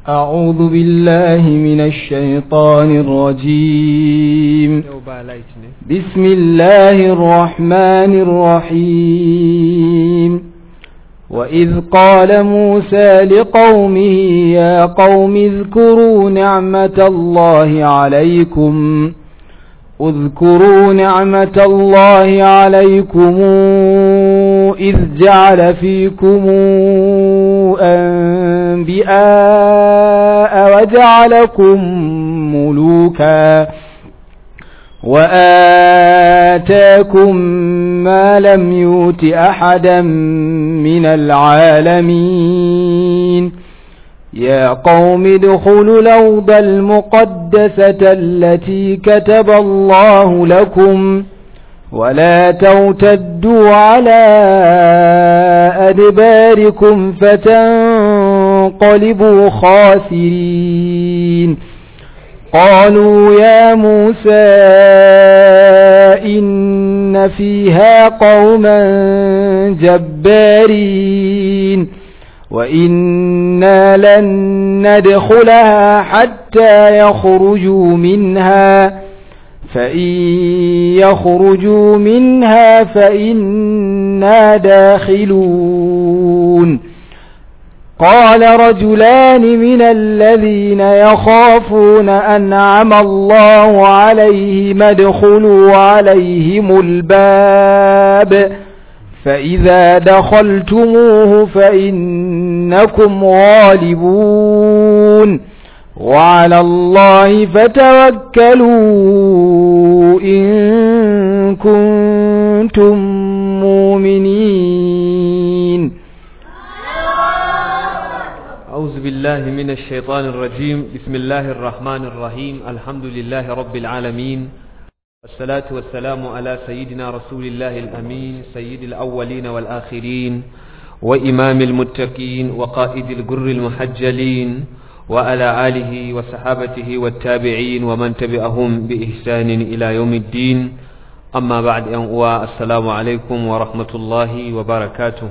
أعوذ بالله من الشيطان الرجيم. بسم الله الرحمن الرحيم. وإذ قال موسى لقومه يا قوم اذكروا نعمة الله عليكم إذ جعل فيكم أنبياء وجعلكم ملوكا وآتاكم ما لم يؤت أحدا من العالمين. يا قوم ادخلوا الأرض المقدسة التي كتب الله لكم ولا ترتدوا على أدباركم فتنقلبوا خاسرين. قالوا يا موسى إن فيها قوما جبارين وإنا لن ندخلها حتى يخرجوا منها فإن يخرجوا منها فإنا داخلون. قال رجلان من الذين يخافون أنعم الله عليهم ادخلوا عليهم الباب فإذا دخلتموه فإنكم غالبون وعلى الله فتوكلوا إن كنتم مؤمنين. أعوذ بالله من الشيطان الرجيم. بسم الله الرحمن الرحيم. الحمد لله رب العالمين والصلاة والسلام على سيدنا رسول الله الأمين سيد الأولين والآخرين وإمام المتقين وقائد الجر المحجلين وعلى آله وصحابته والتابعين ومن تبعهم بإحسان إلى يوم الدين. أما بعد السلام عليكم ورحمة الله وبركاته.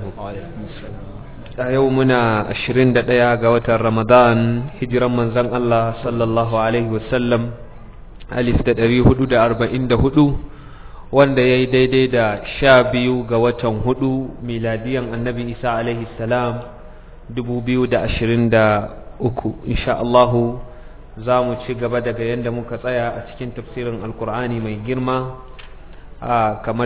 يومنا 21 ga watan Ramadan hijiran manzon Allah sallallahu alaihi wasallam 1444 wanda yayi daidai da 12 ga watan 4 miladiyan Annabi Isa alaihi salam 2023. insha Allah za mu ci gaba daga yanda muka tsaya a cikin tafsirin Alkur'ani mai girma kamar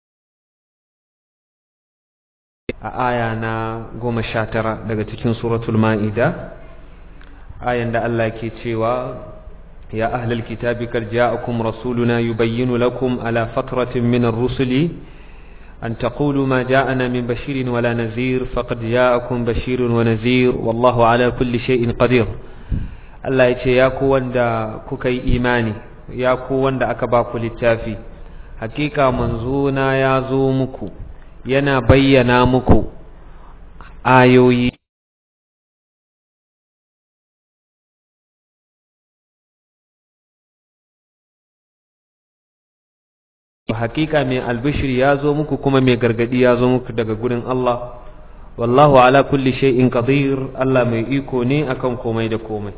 a aya na 19 daga cikin suratul Ma'ida, ayan da Allah ke cewa ya ahlal kitabi qad ja'akum rasuluna yubayyinu lakum ala fatratin min ar-rusuli an taqulu ma ja'ana min bashirin wala nadhir faqad ja'akum bashirun wa nadhir wallahu ala kulli shay'in qadir. Allah ya ce ya ku wanda kuka yi imani, ya ku wanda aka ba ku littafi, hakika manzona ya zo muku yana bayyana muku ayoyi hakika mai albishir ya zo muku kuma mai gargadi ya zo muku daga gurin Allah. Wallahu ala kulli shay'in qadir. Allah mai iko ne akan komai da komai.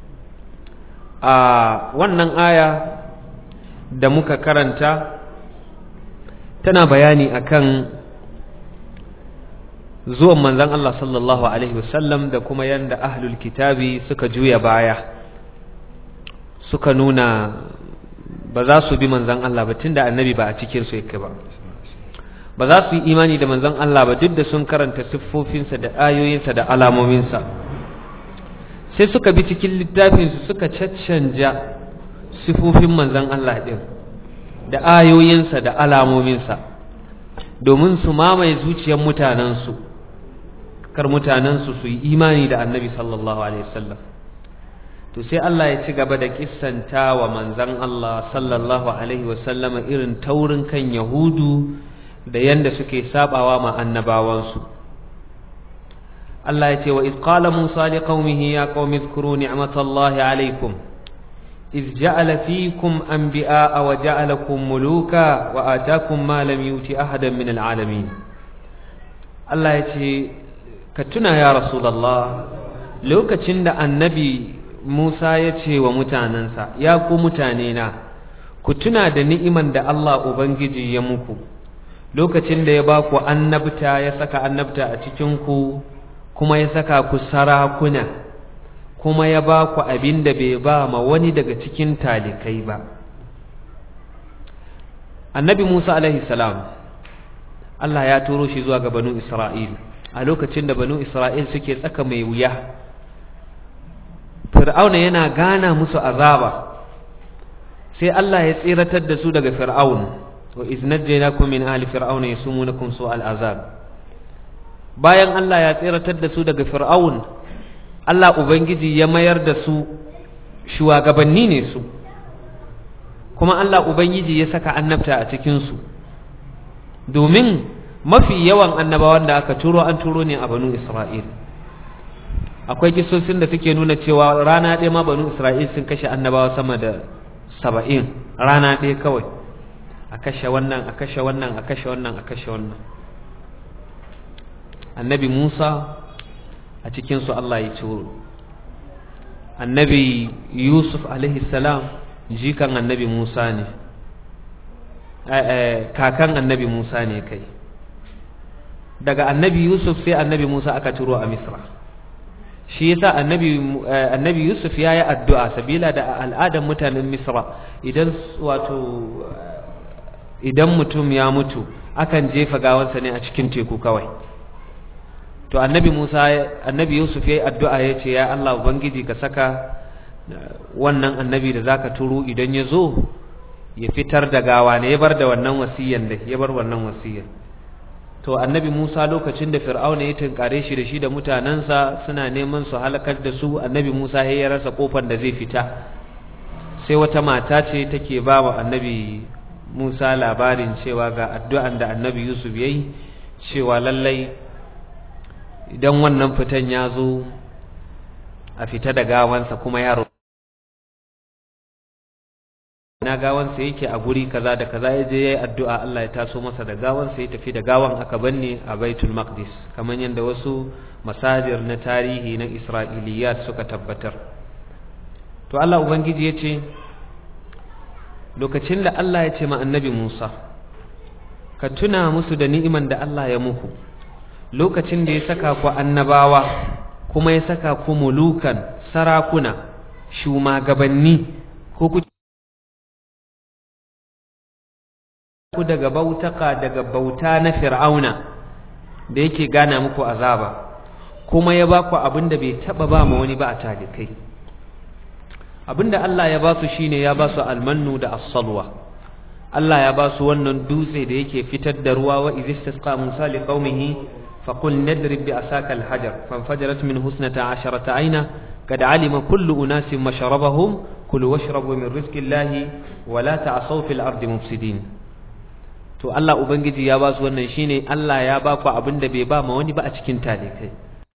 Wannan aya da muka karanta tana bayani akan zuwan manzon Allah sallallahu alaihi wasallam da kuma yanda ahlul kitabi suka juya baya, suka nuna ba za su bi manzon Allah ba tunda annabi ba a cikin su yake ba za su yi imani da manzon Allah ba duk da sun karanta siffofinsa da ayoyinsa da alamominsa. Sai suka bi cikin littafinsu suka caccanja siffofin manzon Allah din da ayoyinsa da alamominsa domin su mamaye zuciyar mutanensu, kar mutanensu su yi imani da annabi sallallahu alaihi wasallam. To sai Allah ya ci gaba da kissanta wa manzon Allah sallallahu alaihi wasallam irin taurin kan Yahudu da yanda suke sabawa ma annabawansu. Allah ya ce wa iz qala Musa liqaumihi ya qaumi zkuru ni'matallahi alaikum iz ja'ala fiikum anbiya'a wa ja'alakum muluka wa ataakum ma lam yuti ahadan min al'alamin. Allah ya ce ka tuna ya Rasulullah lokacin da annabi Musa ya ce wa mutanensa, ya ku mutane na, ku tuna da ni'iman da Allah Ubangiji ya muku, lokacin da ya ba ku annabta, ya saka annabta a cikinku, kuma ya saka ku sarakuna, kuma ya ba ku abin da bai ba ma wani daga cikin talikai ba. Annabi Musa alaihi salam, Allah ya turo shi zuwa ga banu Isra'il, a lokacin da banu Isra'il suke tsaka mai wuya. Fir'auna yana gana musu azaba, sai Allah ya tsiratar da su daga Fir'aun, wa iznajjaynakum min ahli fir'auna yasumunakum su'al azab. Bayan Allah ya tsiratar da su daga Fir'aun, Allah Ubangiji ya mayar da su shugabanni ne su, kuma Allah Ubangiji ya saka annabta a cikin su, domin mafi yawan annabawan da aka turo an turo ne a banu Isra'il. Akwai kisosin da suke nuna cewa rana ɗaya ma banu Isra'il sun kashe annabawa sama da 70, rana ɗaya kawai, a kashe wannan, a kashe wannan, a kashe wannan, a kashe wannan. Annabi Musa a cikinsu Allah ya turo. Annabi Yusuf alaihi salam jikan annabi Musa ne, kakan annabi Musa ne kai. Daga annabi Yusuf sai annabi Musa aka turo a Misra. Shi yasa annabi Yusuf ya yi addu'a, sabila da al'adar mutanen Misra idan mutum ya mutu akan jefa gawansa ne a cikin teku kawai. To annabi Yusuf ya yi addu'a ya ce, ya Allah Ubangiji ka saka wannan annabi da zaka turo idan ya zo ya fitar da gawa ne, ya bar da wannan wasiyan da ya bar wannan wasiyan. To annabi Musa lokacin da Fir'auna ya tunkare shi da shi da mutanensa suna neman su halakar da su, annabi Musa ya rasa kofar da zai fita. Sai wata mata ce take ba wa annabi Musa labarin cewa ga addu'an da annabi Yusuf yayi, cewa lallai idan wannan fitan ya zo a fita da gawansa, kuma yaro na gawansa yake a guri kaza da kaza, ya je yayi addu'a Allah ya taso masa da gawansa, ya tafi da gawan aka banne a Baitul Maqdis, kamar yadda wasu masajir na tarihi na Isra'iliyat suka tabbatar. To Allah Ubangiji ya ce, lokacin da Allah ya ce ma annabi Musa, ka tuna musu da ni'iman da Allah ya muku, lokacin da ya saka ku annabawa, kuma ya saka ku mulukan, sarakuna, shumagabanni, ko ku daga bauta na Fir'auna da yake gana muku azaba, kuma ya ba ku abin da bai taba ba ma wani ba a talikai. Abin da Allah ya ba su shine ya ba su almannu da as-salwa. Allah ya ba su wannan dutse da yake fitar da ruwa, wa idh istasqa Musa liqaumihi faqul nadrib bi asaka al-hajar fanfajarat min husnata 'asharata ayna qad 'alima kullu unasin masharabahum kulu washrabu min rizqillahi wa la ta'asaw fil ardi mufsidin. To Allah Ubangiji ya ba su wannan shine Allah ya ba ku abin da bai ba ma wani ba a cikin talikai.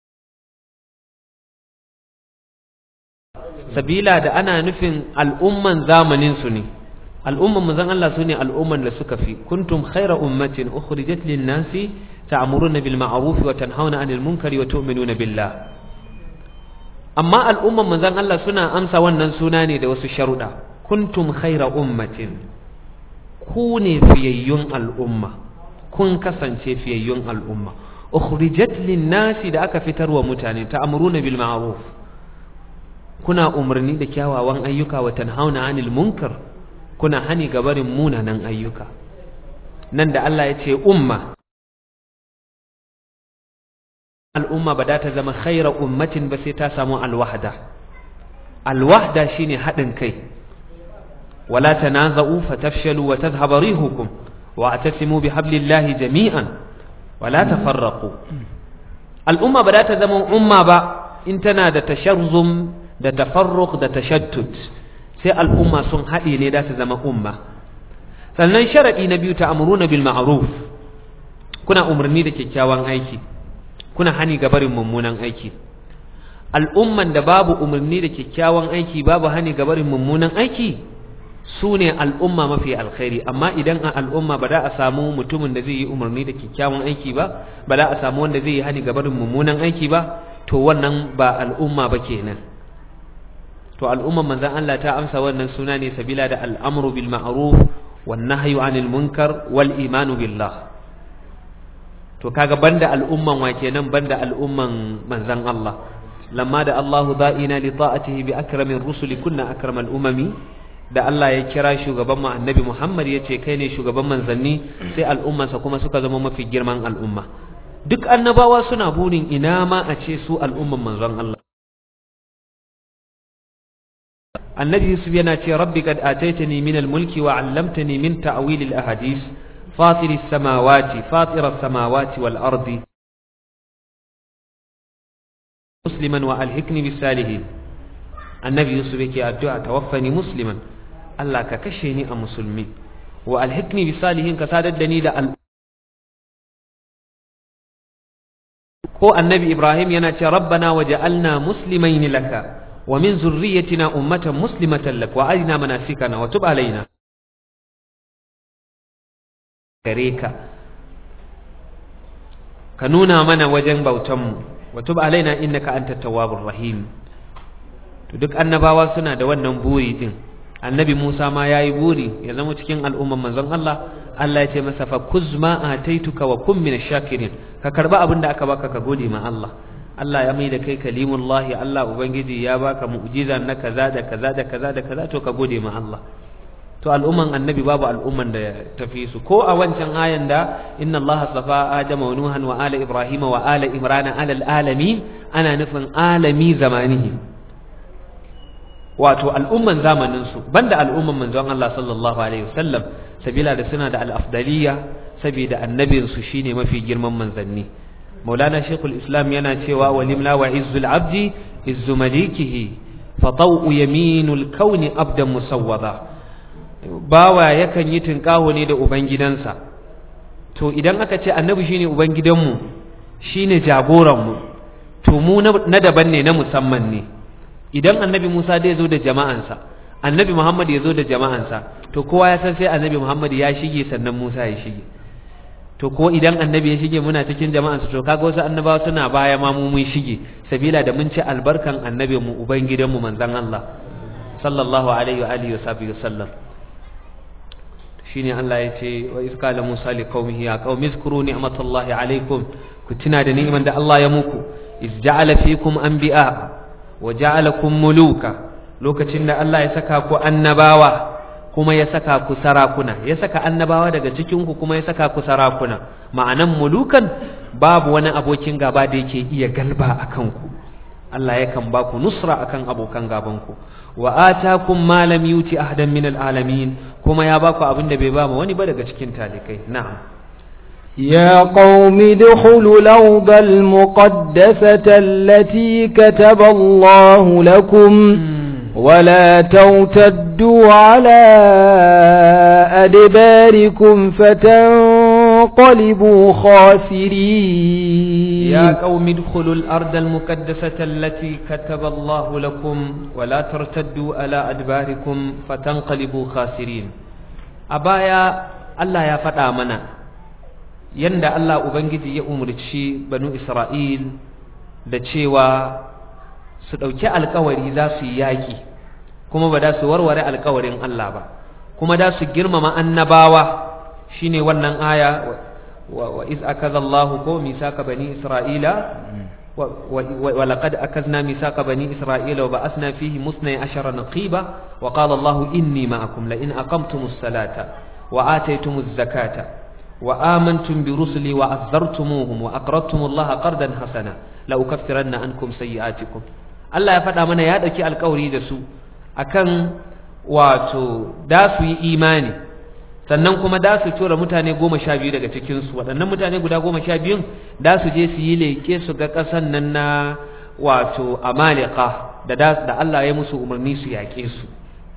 Sabila da ana nufin al'umman zamanin su ne, al'umman manzon Allah su ne al'umman da suka fi. Kuntum khayra ummatin ukhrijat lin-nasi ta'muruna bil ma'ruf wa tanhauna 'anil munkari wa tu'minuna billah. Amma al'umman manzon Allah suna amsa wannan suna ne da wasu sharuɗa. Kuntum khayra ummatin, ku ne fiyayyun al'umma, kun kasance fiyayyun al'umma. Ukhrijat lin-nasi da aka fitarwa mutane, ta'muruna bil ma'ruf, kuna umarni da kyawawan ayyuka, wa tanhauna 'anil munkar, kuna hani ga barin munanan ayyuka. Nan da Allah ya ce umma, al'umma ba da ta zama khaira ummatin ba sai ta samu alwahda. Alwahda shine haɗin kai. ولا تنازعوا فتفشلوا وتذهب ريحكم واعتصموا بحبل الله جميعا ولا تفرقوا. الأمة بدأت زمن أمة با انتنا دا تشرذم دا تفرق دا تشتت، سي الأمة سن هذه ندات زمن أمة. sannan sharadi na biyu ta'muruna bil ma'ruf, kuna umarni da kyakkyawan aiki, kuna hani ga barin mummunan aiki. Al'umman da babu umarni da kyakkyawan aiki, babu hani ga barin mummunan aiki, su ne al'umma mafi alkhairi. Amma idan a al'umma ba za a samu mutumin da zai yi umarni da kyakkyawan aiki ba, ba za a samu wanda zai yi hani ga barin mummunan aiki ba, to wannan ba al'umma ba kenan. To al'umman manzon Allah ta amsa wannan suna ne sabila da al'amru bil ma'ruf wan nahyu 'anil munkar wal imanu billah. To kaga banda al'umman wa kenan, banda al'umman manzon Allah. Lamma da Allahu da'ina li ta'atihi bi akramir rusuli kunna akramal umami, da Allah ya kira shugaban mu annabi Muhammad yace kai ne shugaban manzanni, sai al'ummansa kuma suka zama mafi girman al'umma. Duk annabawa suna burin ina ma a ce su al'umman manzon Allah. Annabi Yusuf yana ce rabbi qad ataitani min al-mulki wa 'allamtani min ta'wil al-ahadith fatir as-samawati wal ardi musliman wa alhikni bis salihin. Annabi Yusuf yake addu'a tawaffani musliman, Allah ka kashe ni a musulmi, wa alhikni bis salihin, ka sadar da ni da ko annabi Ibrahim yana ce rabbana waj'alna muslimain laka wa min zurriyyatina ummatan muslimatan lak wa arina manasikana wa tub alaina. Gare ka nuna mana wajen bautan mu, wa tub alaina innaka antat tawwabur rahim. To duk annabawa suna da wannan buri din. Annabi Musa ma yayi buri ya zama cikin al'umman manzon Allah. Allah ya ce masa fa kuzma ataituka wa kun minash shakirin, ka karba abin da aka baka ka gode ma Allah. Allah ya mai da kai kalimullahi, Allah ubangiji ya baka mu'jiza na kaza da kaza da kaza da kaza, to ka gode ma Allah. To al'umman annabi babu al'umman da tafi su, ko a wancan ayan da inna Allah safa adama wa nuhan wa ala ibrahima wa ala imrana ala alamin, ana nufin alami zamanihi, wato al'umman zamanin su, banda al'umman manzon Allah sallallahu alaihi wasallam, sabila da suna da al-afdaliyya, saboda annabin su shine mafi girman manzanni. Maulana Sheikhul Islam yana cewa walimla wa izzul abdi izzu malikihi fa taw'u yaminul kauni abdan musawwada. Bawa yakan yi tinkaho ne da ubangidansa. To idan aka ce annabi shine ubangidanmu, shine jagoranmu, to mu na daban ne, na musamman ne. Idan annabi Musa zai zo da jama'ansa, annabi Muhammad ya zo da jama'ansa, to kowa ya san sai annabi Muhammad ya shige sannan Musa ya shige. To ko idan annabi ya shige muna cikin jama'ansa, to kaga wasu annabawa suna baya ma mu mun shige, sabila da mun ci albarkan annabi mu ubangidanmu manzon Allah sallallahu alaihi wa alihi wa sallam. Shine Allah ya ce wa iz qala Musa li qaumihi ya qaumi zkuru ni'matallahi alaikum, ku tuna da ni'imar da Allah ya muku, iz ja'ala fikum anbiya wa ja'alakum muluka, lokacin da Allah ya saka ku annabawa kuma ya saka ku sarakuna, ya saka annabawa daga cikin ku kuma ya saka ku sarakuna. Ma'anan mulukan, babu wani abokin gaba da yake iya galba akan ku, Allah yakan ba ku nusra akan abokan gaban ku. Wa atakum ma lam yuti ahadan min alalamin, kuma ya ba ku abin da bai ba wani ba daga cikin talikai. Na'am. يا قوم ادخلوا الأرض المقدسة التي كتب الله لكم ولا ترتدوا على أدباركم فتنقلبوا خاسرين. يا قوم ادخلوا الأرض المقدسة التي كتب الله لكم ولا ترتدوا على أدباركم فتنقلبوا خاسرين. أبايا الله يا فتى منا yanda Allah Ubangiji ya umarci banu Isra'il da cewa su ɗauki alkawari za su yi yaƙi, kuma ba da su warware alkawarin Allah ba, kuma da su girmama annabawa. Shine wannan aya wa iz akaza Allahu ko misaka bani Isra'ila wa laqad akazna misaka bani Isra'ila wa ba'athna fihi 12 naqiba wa qala Allahu inni ma'akum la in aqamtumus salata wa ataytumuz zakata وآمنتم برسلي وأذرتموهم وأقرضتم الله قرضا حسنا لأكفرن عنكم سيئاتكم. الله ya faɗa mana ya ɗauki alƙawari da su akan wato da su yi imani, sannan kuma da su tura mutane 12 daga cikinsu. Waɗannan mutane guda 12 da su je su yi leƙe su ga ƙasan nan na wato Amalika da Allah ya musu umarni su yaƙe su,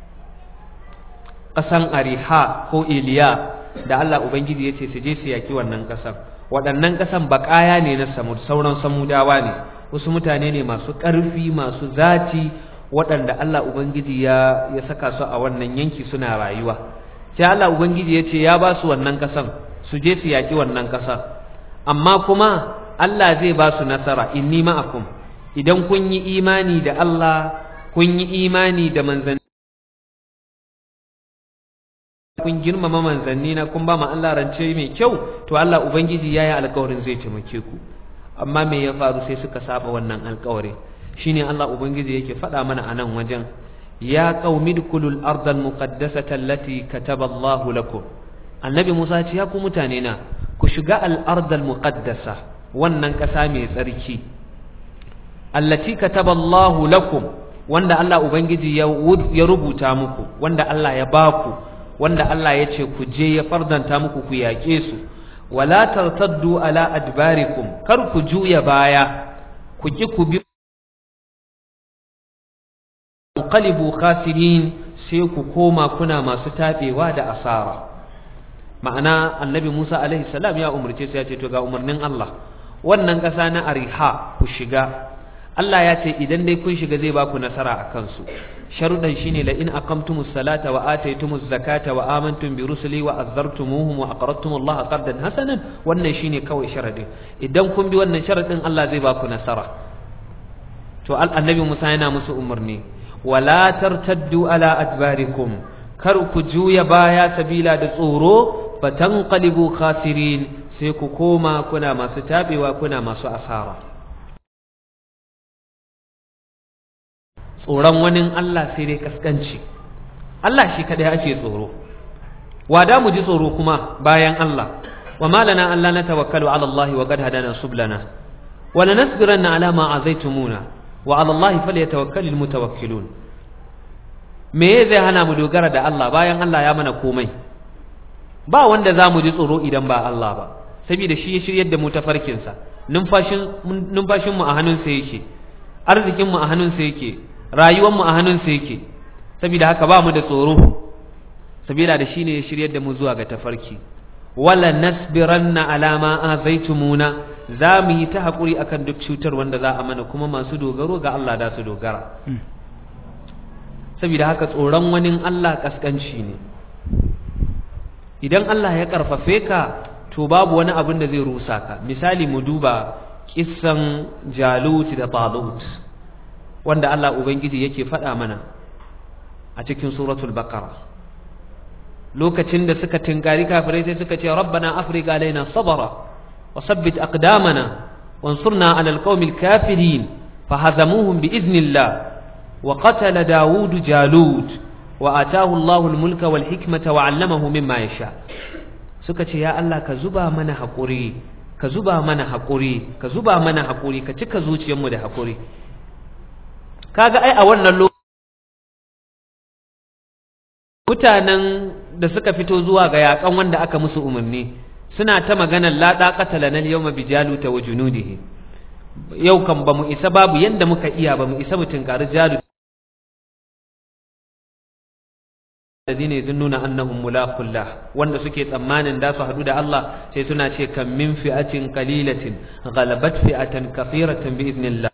ƙasan Ariha ko Iliya da Allah Ubangiji ya ce su je su yaki wannan ƙasan. Waɗannan ƙasan baƙaya ne na sauran samudawa ne, wasu mutane ne masu ƙarfi masu zati, waɗanda Allah Ubangiji ya saka su a wannan yanki suna rayuwa. Sai Allah Ubangiji ya ce ya ba su wannan ƙasan su je su yaki wannan ƙasan, amma kuma Allah zai ba su nasara, inni ma'akum, idan kun yi imani da Allah kun yi imani da manzanni kun girmama manzanni na kun ba ma Allah rance mai kyau to Allah ubangiji yayi alƙawarin zai taimake ku amma me ya faru sai suka saba wannan alƙawari shine Allah ubangiji yake faɗa mana a nan wajen ya qaumi dukulul ardal muqaddasata allati kataba Allahu lakum annabi Musa ya ce ya ku mutane na ku shiga al-ardal muqaddasa wannan ƙasa mai tsarki allati kataba Allahu lakum wanda Allah ubangiji ya rubuta muku wanda Allah ya baku wanda Allah ya ce ku je ya fardanta muku ku yaƙe su wala tartaddu ala adbarikum kar ku juya baya ku ki ku bi qalibu khasirin sai ku koma kuna masu tabewa da asara ma'ana annabi Musa alaihi salam ya umurce su ya ce to ga umarnin Allah wannan ƙasa na Ariha ku shiga Allah ya ce idan dai kun shiga zai baku nasara a kansu sharuɗan shine la in aqamtumus salata wa ataytumuz zakata wa amantum bi rusuli wa azzartumuhum wa aqradtumullaha qardan hasanan wannan shine kawai sharadin idan kun bi wannan sharadin Allah zai baku nasara to annabi Musa yana musu umarni wala tartaddu ala adbarikum kar ku juya baya sabila da tsoro fatanqalibu khasirin sai ku koma kuna masu tabewa kuna masu asara tsoron wani Allah sai dai kaskanci Allah shi kadai ake tsoro wada mu ji tsoro kuma bayan Allah wa malana alla natawakkalu ala Allah wa qad hadana sublana wa lanasbiranna ala ma azaitumuna wa ala Allah falyatawakkalul mutawakkilun me zai hana mu dogara da Allah bayan Allah ya mana komai ba wanda za mu ji tsoro idan ba Allah ba saboda shi ya shiryar da mu tafarkin sa numfashin mu a hannunsa yake arzikin mu a hannunsa yake rayuwar mu a hannunsa yake saboda haka ba mu da tsoro saboda da shine ya shiryar da mu zuwa ga tafarki wala nasbiranna ala ma azaitumuna za mu yi ta hakuri akan duk cutar wanda za a mana kuma masu dogaro ga Allah da su dogara saboda haka tsoron wani Allah kaskanci ne idan Allah ya karfafe ka to babu wani abin da zai rusa ka misali mu duba kissan Jalut da Talut wanda Allah ubangiji yake faɗa mana a cikin suratul baqara lokacin da suka tinkari kafirai sai suka ce rabbana afrigh alaina sabra wa sabbit aqdamana wansurna ala alqawmil kafirin fahazamuhum biiznillah wa qatala daud jalut wa ataahu Allahu almulka wal hikmata wa 'allamahu mimma yasha suka ce ya Allah ka zuba mana hakuri ka zuba mana hakuri ka zuba mana hakuri ka cika zuciyarmu da hakuri kaga ai a wannan lokacin mutanen da suka fito zuwa ga yakan wanda aka musu umarni suna ta maganar la daqata lana al-yawma bi jaluta wa junudihi yau kan bamu isa babu yanda muka iya bamu isa mutun kar jalut ladina yazunnuna annahum mulaqullah wanda suke tsammanin da su hadu da Allah sai suna ce kam min fi'atin qalilatin ghalabat fi'atan kathiratan bi idnillah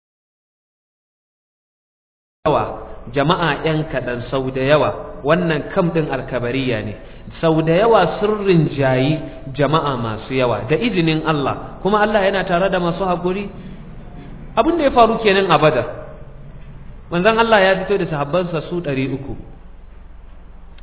jama'a yan kadan sau da yawa wannan kam din alkabariya ne sau da yawa sirrin jayi jama'a masu yawa da izinin Allah kuma Allah yana tare da masu hakuri abin da ya faru kenan a Badar manzon Allah ya fito da sahabbansa su 310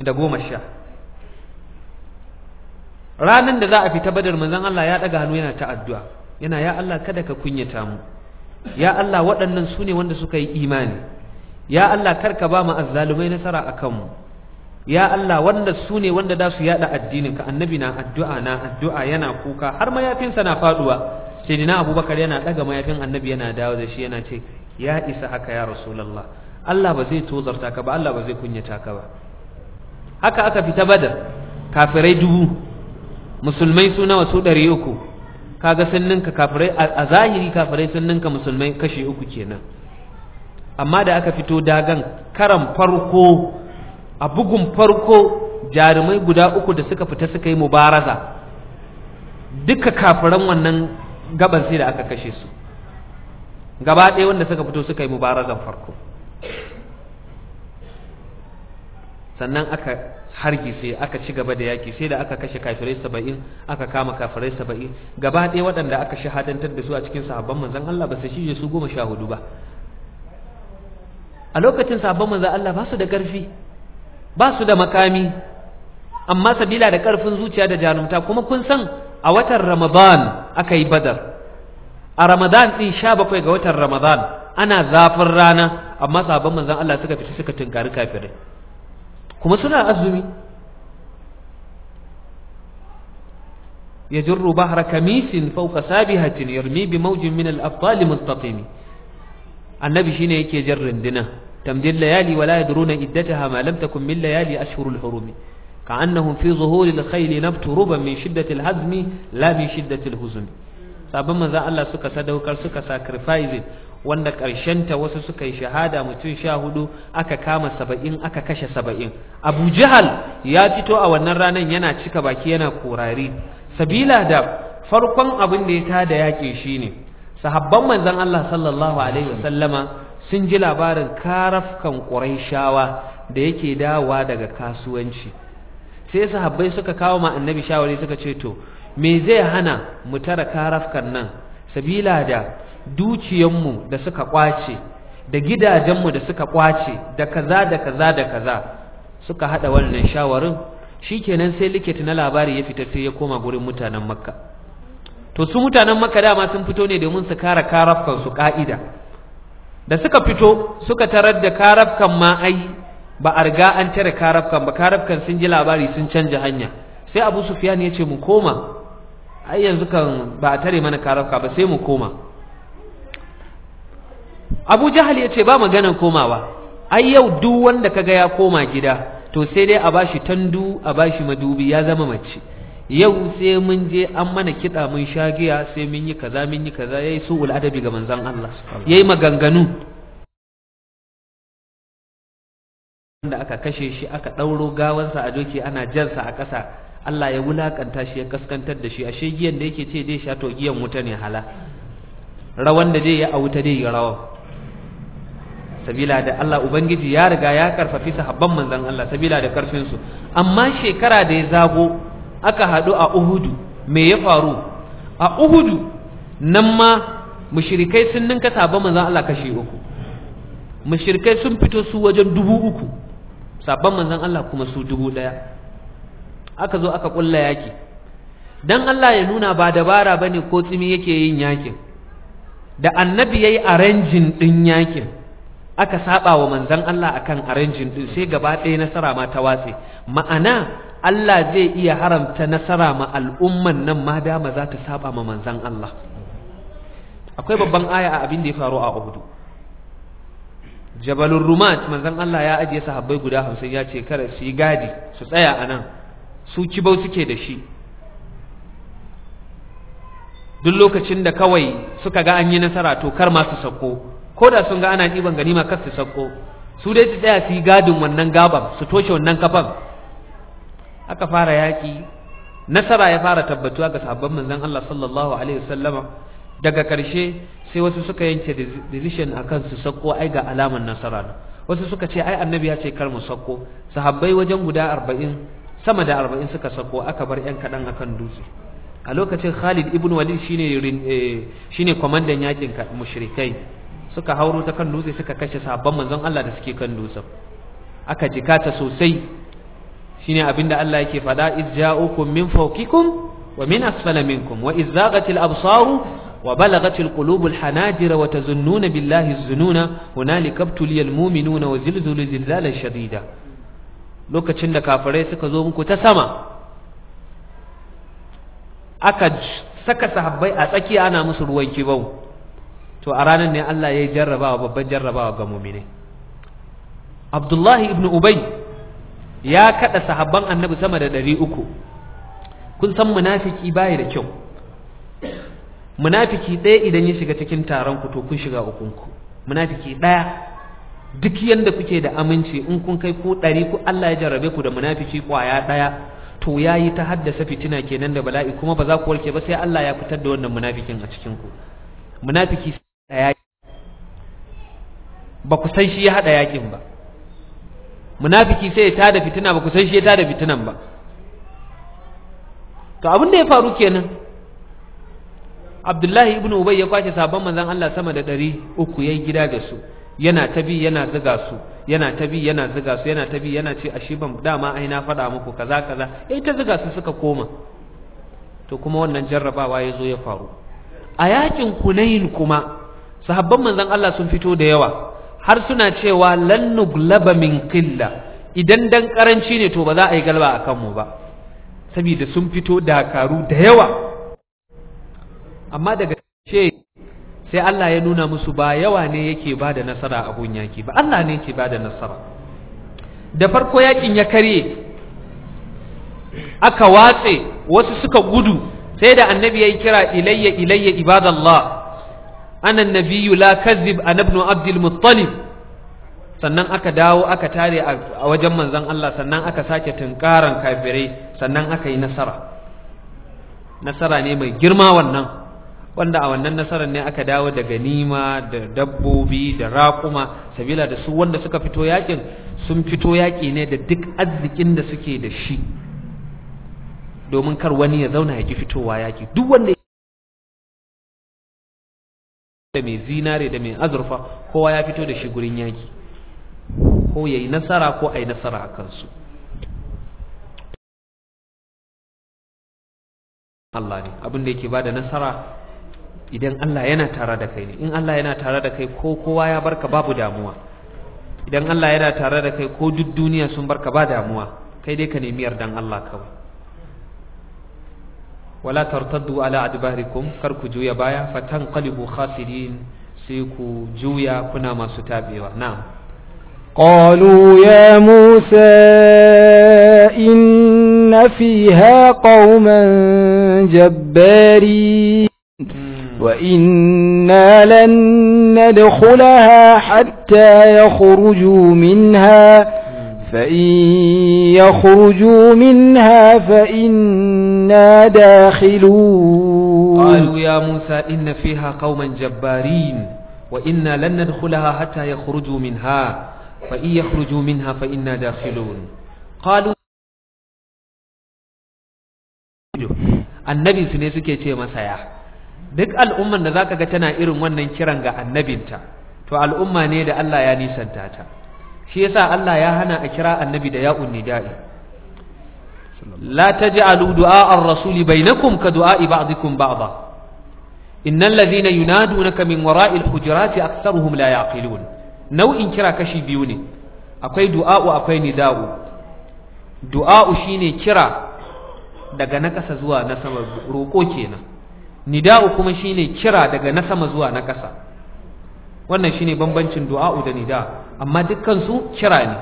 ranan da za a fita Badar manzon Allah ya daga hannu yana ta addu'a yana ya Allah kada ka kunyata mu ya Allah waɗannan su ne wanda suka yi imani ya Allah karka ba mu azzalumai nasara akan mu ya Allah wanda su ne wanda da su yada addinin ka annabi na addu'a yana kuka har mayafinsa na faduwa sai dina Abubakar yana daga mayafin annabi yana dawo da shi yana ce ya isa haka ya rasulullah Allah ba zai tozarta ka ba Allah ba zai kunyata ka ba haka aka fita Badar kafirai 1000 musulmai su nawa su 300 kaga sun ninka kafirai a zahiri kafirai sun ninka musulmai kashi 3 kenan amma da aka fito dagan karan farko a bugun farko jarumai guda 3 da suka fita suka yi mubaraza duka kafiran wannan gaban sai da aka kashe su gaba ɗaya wanda suka fito suka yi mubarazan farko sannan aka hargitse aka ci gaba da yaki sai da aka kashe kafirai 70 aka kama kafirai 70 gaba ɗaya waɗanda aka shahadantar da su a cikin sahabban manzon Allah ba su shige su 14 ba. A lokacin sahabban manzon Allah ba su da ƙarfi ba su da makami amma sabila da ƙarfin zuciya da jarumta kuma kun san a watan Ramadan aka yi Badar. A Ramadan din 17 ga watan Ramadan ana zafin rana amma sahabban manzon Allah suka fita suka tunkari kafirai kuma suna azumi. yajurru bahra kamisin fawqa sabihatin yarmi bi mawjin min al-abtal mustaqim. annabi shine yake jan rindina tamdil layali wala yadruna iddataha ma lam takun min layali ashhurul hurum ka'annahum fi zuhuril khayl nabtu ruban min shiddati al-hazmi la min shiddati al-huzn. sabon manzon Allah suka sadaukar suka sacrifice wanda ta wasu suka yi shahada mutum 14 aka kama 70 aka kashe 70. Abu Jahal ya fito a wannan ranar yana cika baki yana korari sabila da farkon abin da ya tada yake shine sahabban manzon Allah sallallahu alaihi wasallama sun ji labarin karafkan Qurayshawa da yake dawowa daga kasuwanci sai sahabbai suka kawo ma annabi shawari suka ce to me zai hana mu tara karafkan nan sabila da dukiyanmu da suka kwace da gidajenmu da suka kwace da kaza da kaza da kaza suka hada wannan shawarin shikenan sai likita na labari ya fita sai ya koma gurin mutanen Makka. To su mutanen Makka dama sun fito ne domin su kare karafkan su ka'ida da suka fito suka tarar da karafkan ma ai ba a riga an tare karafkan ba karafkan sun ji labari sun canja hanya sai Abu Sufyan ya ce mu koma ai yanzu kan ba a tare mana karafka ba sai mu koma. Abu Jahal ya ce ba maganan komawa ai yau duk wanda kaga ya koma gida to sai dai a bashi tandu a bashi madubi ya zama mace yau sai mun je an mana kiɗa mun sha giya sai mun yi kaza yayi su'ul adabi ga manzon Allah yayi maganganu wanda aka kashe shi aka ɗauro gawansa a doki ana jansa a ƙasa Allah ya wulakanta shi ya kaskantar da shi ashe giyan da yake ce dai sha to giyan wuta ne hala rawan da dai ya a wuta dai ya rawa sabila da Allah ubangiji ya riga ya karfafi sahabban manzon Allah sabila da karfin su amma shekara da ya zago aka hadu a Uhudu me ya faru a Uhudu nan ma mushrikai sun ninka sahabban manzon Allah kashi 3 mushrikai sun fito su wajen 3000 sahabban manzon Allah kuma su 1000 aka zo aka kulla yaki dan Allah ya nuna ba dabara bane ko tsimi yake yin yakin da annabi yayi arranging din yakin aka saba wa manzon Allah akan arranging din sai gaba ɗaya nasara ma ta watse ma'ana Allah zai iya haramta nasara ma al'umman nan ma dama za ta saba ma manzon Allah. Akwai babban aya a abin da ya faru a Uhud. Jabalur Rumat manzon Allah ya ajiye sahabbai guda 50 ya ce kada su yi gadi su tsaya anan su kibau suke da shi duk lokacin da kawai suka ga an yi nasara to kar ma su sako ko da sun ga ana ɗiban ganima kar su sako su dai su tsaya su yi gadin wannan gaban su toshe wannan kafan aka fara yaki nasara ya fara tabbatuwa ga sahabban manzon Allah sallallahu alaihi wasallama daga ƙarshe sai wasu suka yanke decision akan su sako ai ga alaman nasara wasu suka ce ai annabi ya ce kar mu sako sahabbai wajen guda 40 sama da 40 suka sako aka bar yan kadan akan dutse a lokacin Khalid ibn Walid shine komandan yakin mushrikai suka hauro ta kan dutse suka kashe sahabban manzon Allah da suke kan dutsen aka jikata sosai shine abinda Allah yake fada iz ja'ukum min fawqikum wa min asfala minkum wa iz zaghatil absaru wa balagatil qulubul hanajira wa tazunnuna billahi az-zununa hunalika ibtuliyal mu'minuna wa zilzilu zilzalan shadida lokacin da kafirai suka zo muku ta sama aka saka sahabbai a tsakiya ana musu ruwan kibau to a ranar ne Allah ya jarrabawa babban jarrabawa ga mu'mini Abdullahi ibn Ubay ya kada sahabban annabi sama da 300 kun san munafiki baya da kyau munafiki ɗaya idan ya shiga cikin taron ku to kun shiga ukunku munafiki ɗaya duk yanda kuke da aminci in kun kai ku 100 ku Allah ya jarrabe ku da munafiki kwaya ɗaya to yayi ta haddasa fitina kenan da bala'i kuma ba za ku warke ba sai Allah ya fitar da wannan munafikin a cikin ku munafiki ɗaya ba ku san shi ya hada yakin ba munafiki sai ya tada fitina ba ku san shi ya tada fitinan ba. To abin da ya faru kenan, Abdullahi ibn Ubay ya kwace sabon manzon Allah sama da 300 yayi gida da su, yana tabi yana zuga su, yana tabi yana zuga su, yana tabi yana ce ashe ban dama ai na faɗa muku kaza kaza, ta zuga su suka koma. To kuma wannan jarrabawa ya zo ya faru a yakin Hunain. Kuma sahabban manzon Allah sun fito da yawa, har suna cewa lan nuglaba min qilla, idan dan karanci ne to ba za a yi galba akan mu ba, saboda sun fito dakaru da yawa. Amma daga ce sai Allah ya nuna musu ba yawa ne yake bada nasara a gun yaki ba, Allah ne yake bada nasara. Da farko yakin ya karye, aka watse, wasu suka gudu, sai da annabi yayi kira ilayya ibadallah ana annabiyyu la kadhib ana ibn abdul muttalib. Sannan aka dawo aka tare a wajen manzon Allah, sannan aka sake tunkaran kafirai, sannan aka yi nasara ne mai girma wannan, wanda a wannan nasarar ne aka dawo da ganima da dabbobi da raƙuma, sabila da su wanda suka fito yakin sun fito yaki ne da duk arzikin da suke da shi, domin kar wani ya zauna ya ki fitowa yaki. Duk wanda da mai zinare da mai azurfa kowa ya fito da shi gurin yaki, ko yayi nasara ko ai nasara a kansu. Allah ne abin da yake bada nasara idan Allah yana tare da kai ne. In Allah yana tare da kai ko kowa ya barka babu damuwa. Idan Allah yana tare da kai ko duk duniya sun barka ba damuwa, kai dai ka nemi yardan Allah kawai. wala tartaddu ala adbarikum, kar ku juya baya, fatanqalibu khasirin, sai ku juya kuna masu tabewa. Na'am. قالوا يا موسى إن فيها قوما جبارين وإنا لن ندخلها حتى يخرجوا منها فإن يخرجوا منها فإنا داخلون. قالوا يا موسى إن فيها قوما جبارين وإنا لن ندخلها حتى يخرجوا منها فإن يخرجوا منها فإنا داخلون. قالوا annabi su ne suke ce masa ya. Duk al'umman da zaka ga tana irin wannan kiran ga annabinta to al'umma ne da Allah ya nisanta ta. Shi yasa Allah ya hana a kira annabi da ya'un nida'i. La taj'alu du'a ar-rasuli bainakum ka du'a'i ba'dikum ba'dha. Innal ladhina yunadunaka min wara'il hujurati aktharuhum la yaqilun. Nau'in kira kashi biyu ne. Akwai du'a'u akwai nida'u. Du'a'u shine kira daga na ƙasa zuwa na sama, roƙo kenan. Nida'u kuma shine kira daga na sama zuwa na ƙasa. Wannan shine bambancin du'a'u da nida, amma dukkan su kira ne.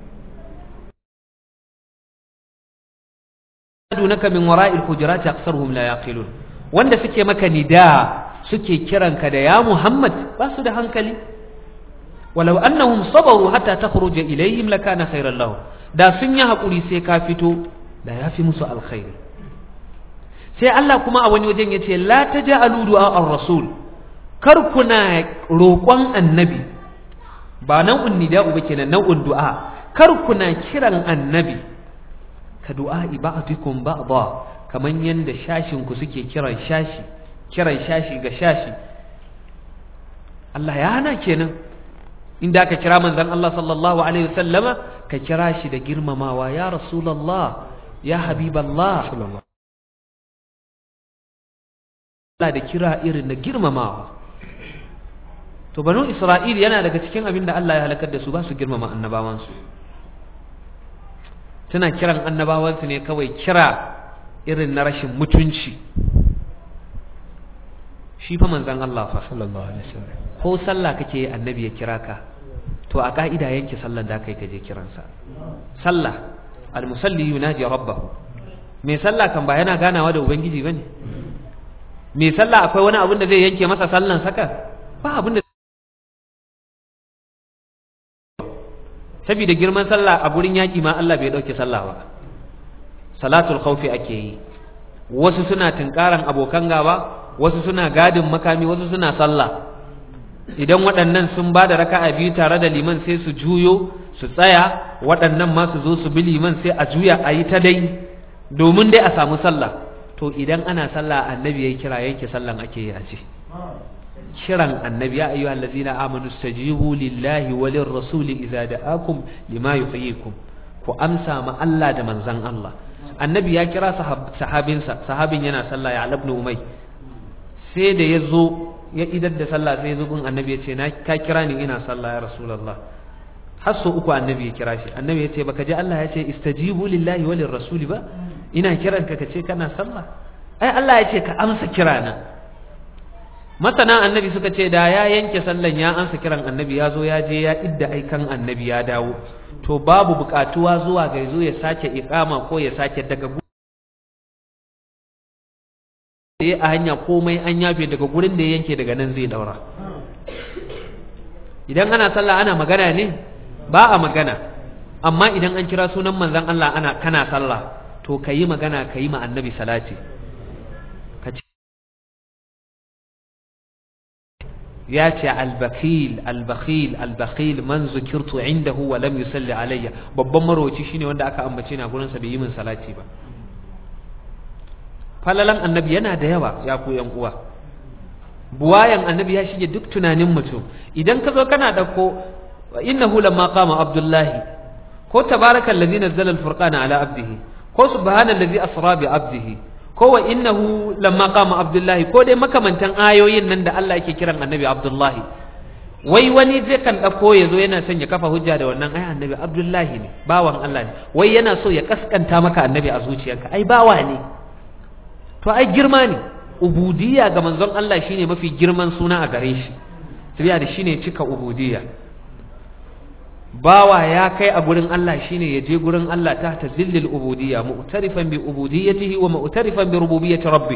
Dunaka min wara'il hujurati aktsaruhum la yaqilun. Wanda suke maka nida suke kiranka da ya Muhammad ba su da hankali. Walau annahum sabaru hatta takhruja ilayhim lakana khayran lahum. Da sun yi hakuri sai ka fito da yafi musu alkhairi. Sai Allah kuma a wani wajen yace la taj'alu du'a ar-rasul, kar kuna roƙon annabi, ba nau'un nida'u ba kenan, nau'un du'a. Kar kuna kiran annabi ka du'a ba'dikum ba'dha, kaman yanda shashin ku suke kiran shashi ga shashi. Allah ya hana kenan. Inda ka kira manzon Allah sallallahu alaihi wasallama ka kira shi da girmamawa, ya rasulullah, ya habiballah. Allah da kira irin na girmamawa. To banu Isra'il yana daga cikin abin da Allah ya halakar da su, ba su girmama annabawansu. Tana kiran annabawansu ne kawai kira irin na rashin mutunci. Shi fa manzon Allah fa sallallahu alaihi wasallam ko sallah kake annabi ya kira ka, to a ka'ida yanke sallar da kai kaje kiransa. Sallah al-musalli yunaji rabbahu. Me sallah kan ba yana ganawa da ubangiji bane? Me sallah akwai wani abin da zai yanke masa sallan saka? Ba abin da. Saboda girman sallah a gurin yaki ma Allah bai dauke sallah ba. Salatul khawfi ake yi. Wasu suna tunkaran abokan gaba, wasu suna gadin makami, wasu suna sallah. Idan waɗannan sun ba da raka'a biyu tare da liman sai su juyo su tsaya waɗannan ma su zo su bi liman sai a juya a yi ta dai domin dai a samu sallah. To idan ana sallah annabi ya kira yanke sallan ake yi a ce kiran annabi ya ayyuhal ladzina amanu stajibu lillahi walir rasuli idza da'akum lima yuhyikum, ku amsa ma Allah da manzon Allah. Annabi ya kira sahabinsa, sahabin yana sallah ya ibn Umay, sai da yazo ya idar da sallah sai yazo gun annabi ya ce na ka kira ni ina sallah ya rasulullah. har so uku annabi ya kira shi. Annabi ya ce baka ji Allah ya ce istajibu lillahi walir rasuli ba, ina kiran ka kace kana sallah. Ai Allah ya ce ka amsa kirana. Masana annabi suka ce da ya yanke sallan ya amsa kiran annabi, ya zo ya je ya idda aikan annabi ya dawo, to babu bukatuwa zuwa ga yazo ya sake iqama ko ya sake daga a hanya komai an yafe daga gurin da ya yanke, daga nan zai daura. Idan ana sallah ana magana ne ba a magana, amma idan an kira sunan manzon Allah ana kana sallah to kayi magana, kayi ma annabi salati. Ya ce al-bakhil al-bakhil al-bakhil man zukirtu indahu wa lam yusalli alayya. Babban maroci shine wanda aka ambace na gurin sa bai yi min salati ba. Falalan annabi yana da yawa ya ku yan uwa. Buwayan annabi ya shige duk tunanin mutum. Idan ka zo kana dauko innahu lamma qama abdullahi, ko tabarakallazi nazzala al-furqana ala abdihi, ko subhanallazi asra bi abdihi, ko wa innahu lamma qama abdullahi, ko dai makamantan ayoyin nan da Allah yake kiran annabi Abdullahi. Wai wani zai kan dauko yazo yana son ya kafa hujja da wannan ai annabi Abdullahi ne, bawan Allah ne. Wai yana so ya kaskanta maka annabi a zuciyarka, ai bawa ne. To ai girma ne. Ubudiyya ga manzon Allah shine mafi girman suna a gare shi. Saboda shine cika ubudiyya. Bawa ya kai a gurin Allah shine ya je gurin Allah ta zillil ubudiyya, mu'tarifan bi ubudiyyatihi wa mu'tarifan bi rububiyyati rabbih.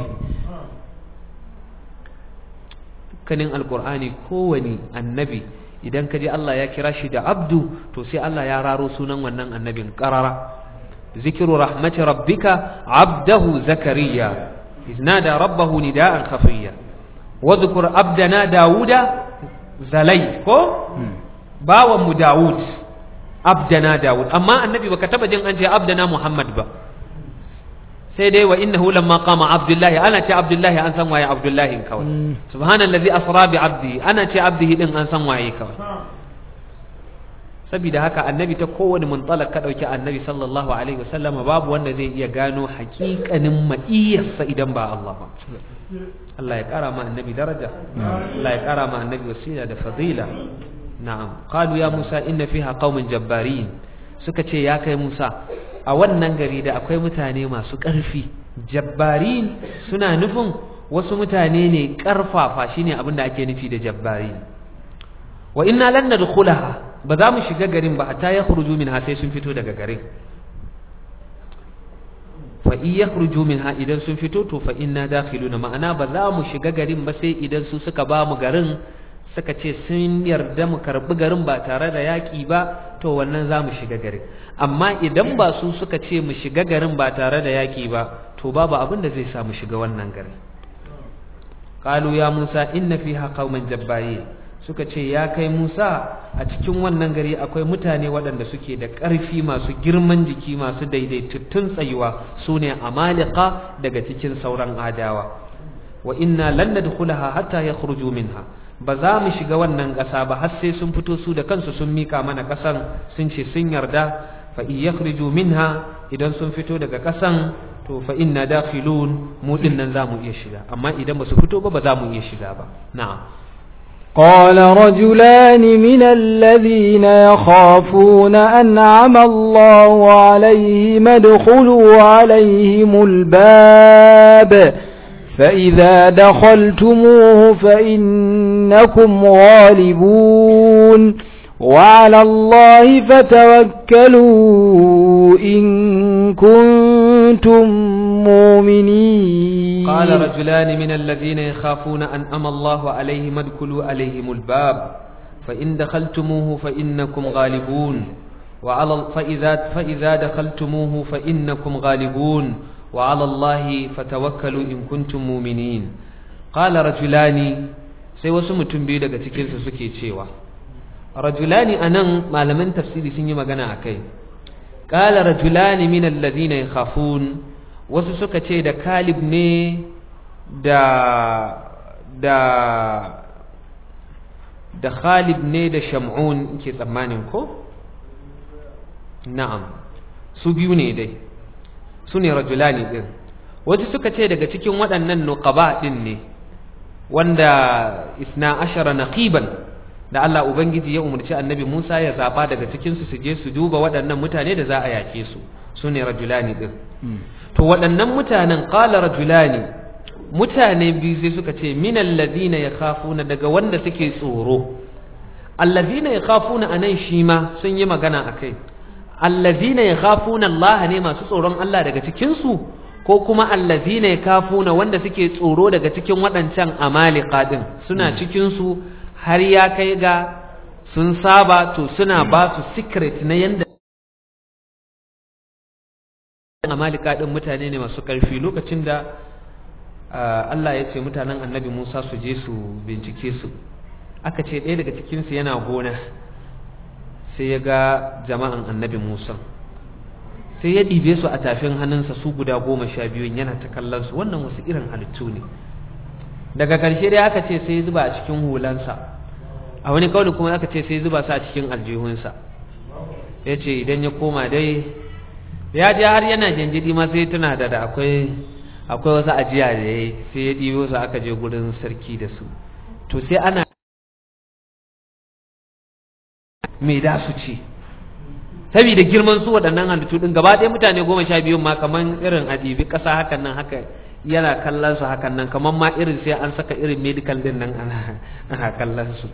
Kanin alqur'ani kowani annabi idan ka ji Allah ya kira shi da abdu, to sai Allah ya raro sunan wannan annabin qarara. Zikru rahmati rabbika abdahu zakariya iznada rabbahu nidaan khafiyya wa dhkur abdana dauda zalai, ko bawan mu Dawud, abdana Dawud. Amma annabi baka taba jin an ce abdana Muhammad ba, sai dai wa innahu lamma qama Abdullahi, ana ce Abdullahi an san waye Abdullahi kawai. Subhanallazi asra bi abdihi, ana ce abdihi din an san waye kawai. Saboda haka annabi ta kowane muntalak ka dauki annabi sallallahu alaihi wasallam, babu wanda zai iya gano hakikanin ma'iyyarsa idan ba Allah ba. Allah ya kara ma annabi daraja, Allah ya kara ma annabi wasila da fadila. Na'am, qalu ya Musa inna fiha qauman jabbarin, suka ce ya kai Musa a wannan gari da akwai mutane masu ƙarfi. Jabbarin suna nufin wasu mutane ne ƙarfafa, shine abin da ake nufi da jabbarin. Wa inna lan nadkhulaha, ba za mu shiga garin ba hatta yakhruju minha, sai sun fito daga garin. Fa in yakhruju minha, idan sun fito to fa inna dakhiluna, ma'ana ba za mu shiga garin ba sai idan su suka ba mu garin, suka ce sun yarda mu karbi garin ba tare da yaƙi ba, to wannan za mu shiga garin. Amma idan ba su suka ce mu shiga garin ba tare da yaƙi ba, to babu abin da zai sa mu shiga wannan garin. Qalu ya Musa inna fiha qauman jabbarin, suka ce ya kai Musa a cikin wannan gari akwai mutane waɗanda suke da ƙarfi, masu girman jiki, masu daidaitattun tsayuwa, sune amalika daga cikin sauran adawa. Wa inna lan nadkhulaha hatta yakhruju minha, ba za mu shiga wannan ƙasa ba har sai sun fito su da kansu sun mika mana ƙasan, sun ce sun yarda. Fa in yakhriju minha, idan sun fito daga ƙasan to fa inna dakhilun, mu din nan za mu iya shiga, amma idan ba su fito ba za mu iya shiga ba. Na'am. قال رجلان من الذين يخافون أنعم الله عليهم ادخلوا عليهم الباب فإذا دخلتموه فإنكم غالبون وعلى الله فتوكلوا إن كنتم مؤمنين. قال رجلان من الذين يخافون أنعم الله عليهم ادخلوا عليهم الباب فإن دخلتموه فإنكم غالبون فإذا دخلتموه فإنكم غالبون وعلى الله فتوكلوا إن كنتم مؤمنين. قال رجلان, sai wasu mutum biyu daga cikinsu suke cewa rajulani anan malaman tafsiri sun yi magana akai qala rajulani min alladhina yakhafun wasu suka ce da Kalib ne da Khalid ne da Sham'un ke tsammanin ko na'am su biyu ne dai su ne rajulani din wasu suka ce daga cikin waɗannan nuqaba din ne wanda 12 naqiban da Allah ubangiji ya umarci annabi Musa ya zaba daga cikin su je su duba waɗannan mutane da za a yake su sune rajulani din to waɗannan mutanen qala rajulani mutane biyu sai suka ce minal ladina yakhafuna daga wanda suke tsoro alladina yakhafuna anan shi ma sun yi magana akai alladina yakhafuna Allah ne masu tsoron Allah daga cikin su ko kuma alladina yakhafuna wanda suke tsoro daga cikin waɗancan amalika din suna cikin su har ya kai ga sun saba to suna ba su secret na yanda amalika din mutane ne masu ƙarfi lokacin da Allah ya ce mutanen annabi Musa su je su bincike su aka ce ɗaya daga cikinsu yana gona sai ya ga jama'an annabi Musa sai ya ɗibe su a tafin hannunsa su guda 12 yana ta kallon su wannan wasu irin halittu ne daga ƙarshe dai aka ce sai zuba a cikin hulansa a wani kauli kuma aka ce sai zuba su a cikin aljihunsa ya ce idan ya koma dai ya je har yana janjidi ma sai tuna da akwai wasu ajiya da ya yi sai ya ɗibo su aka je gurin sarki da su to sai ana mai da su ce saboda girman su waɗannan halittu ɗin gaba ɗaya mutane 12 ma kaman irin a ɗibi ƙasa hakan nan haka yana kallon su hakan nan kaman ma irin sai an saka irin medical ɗin nan ana kallon su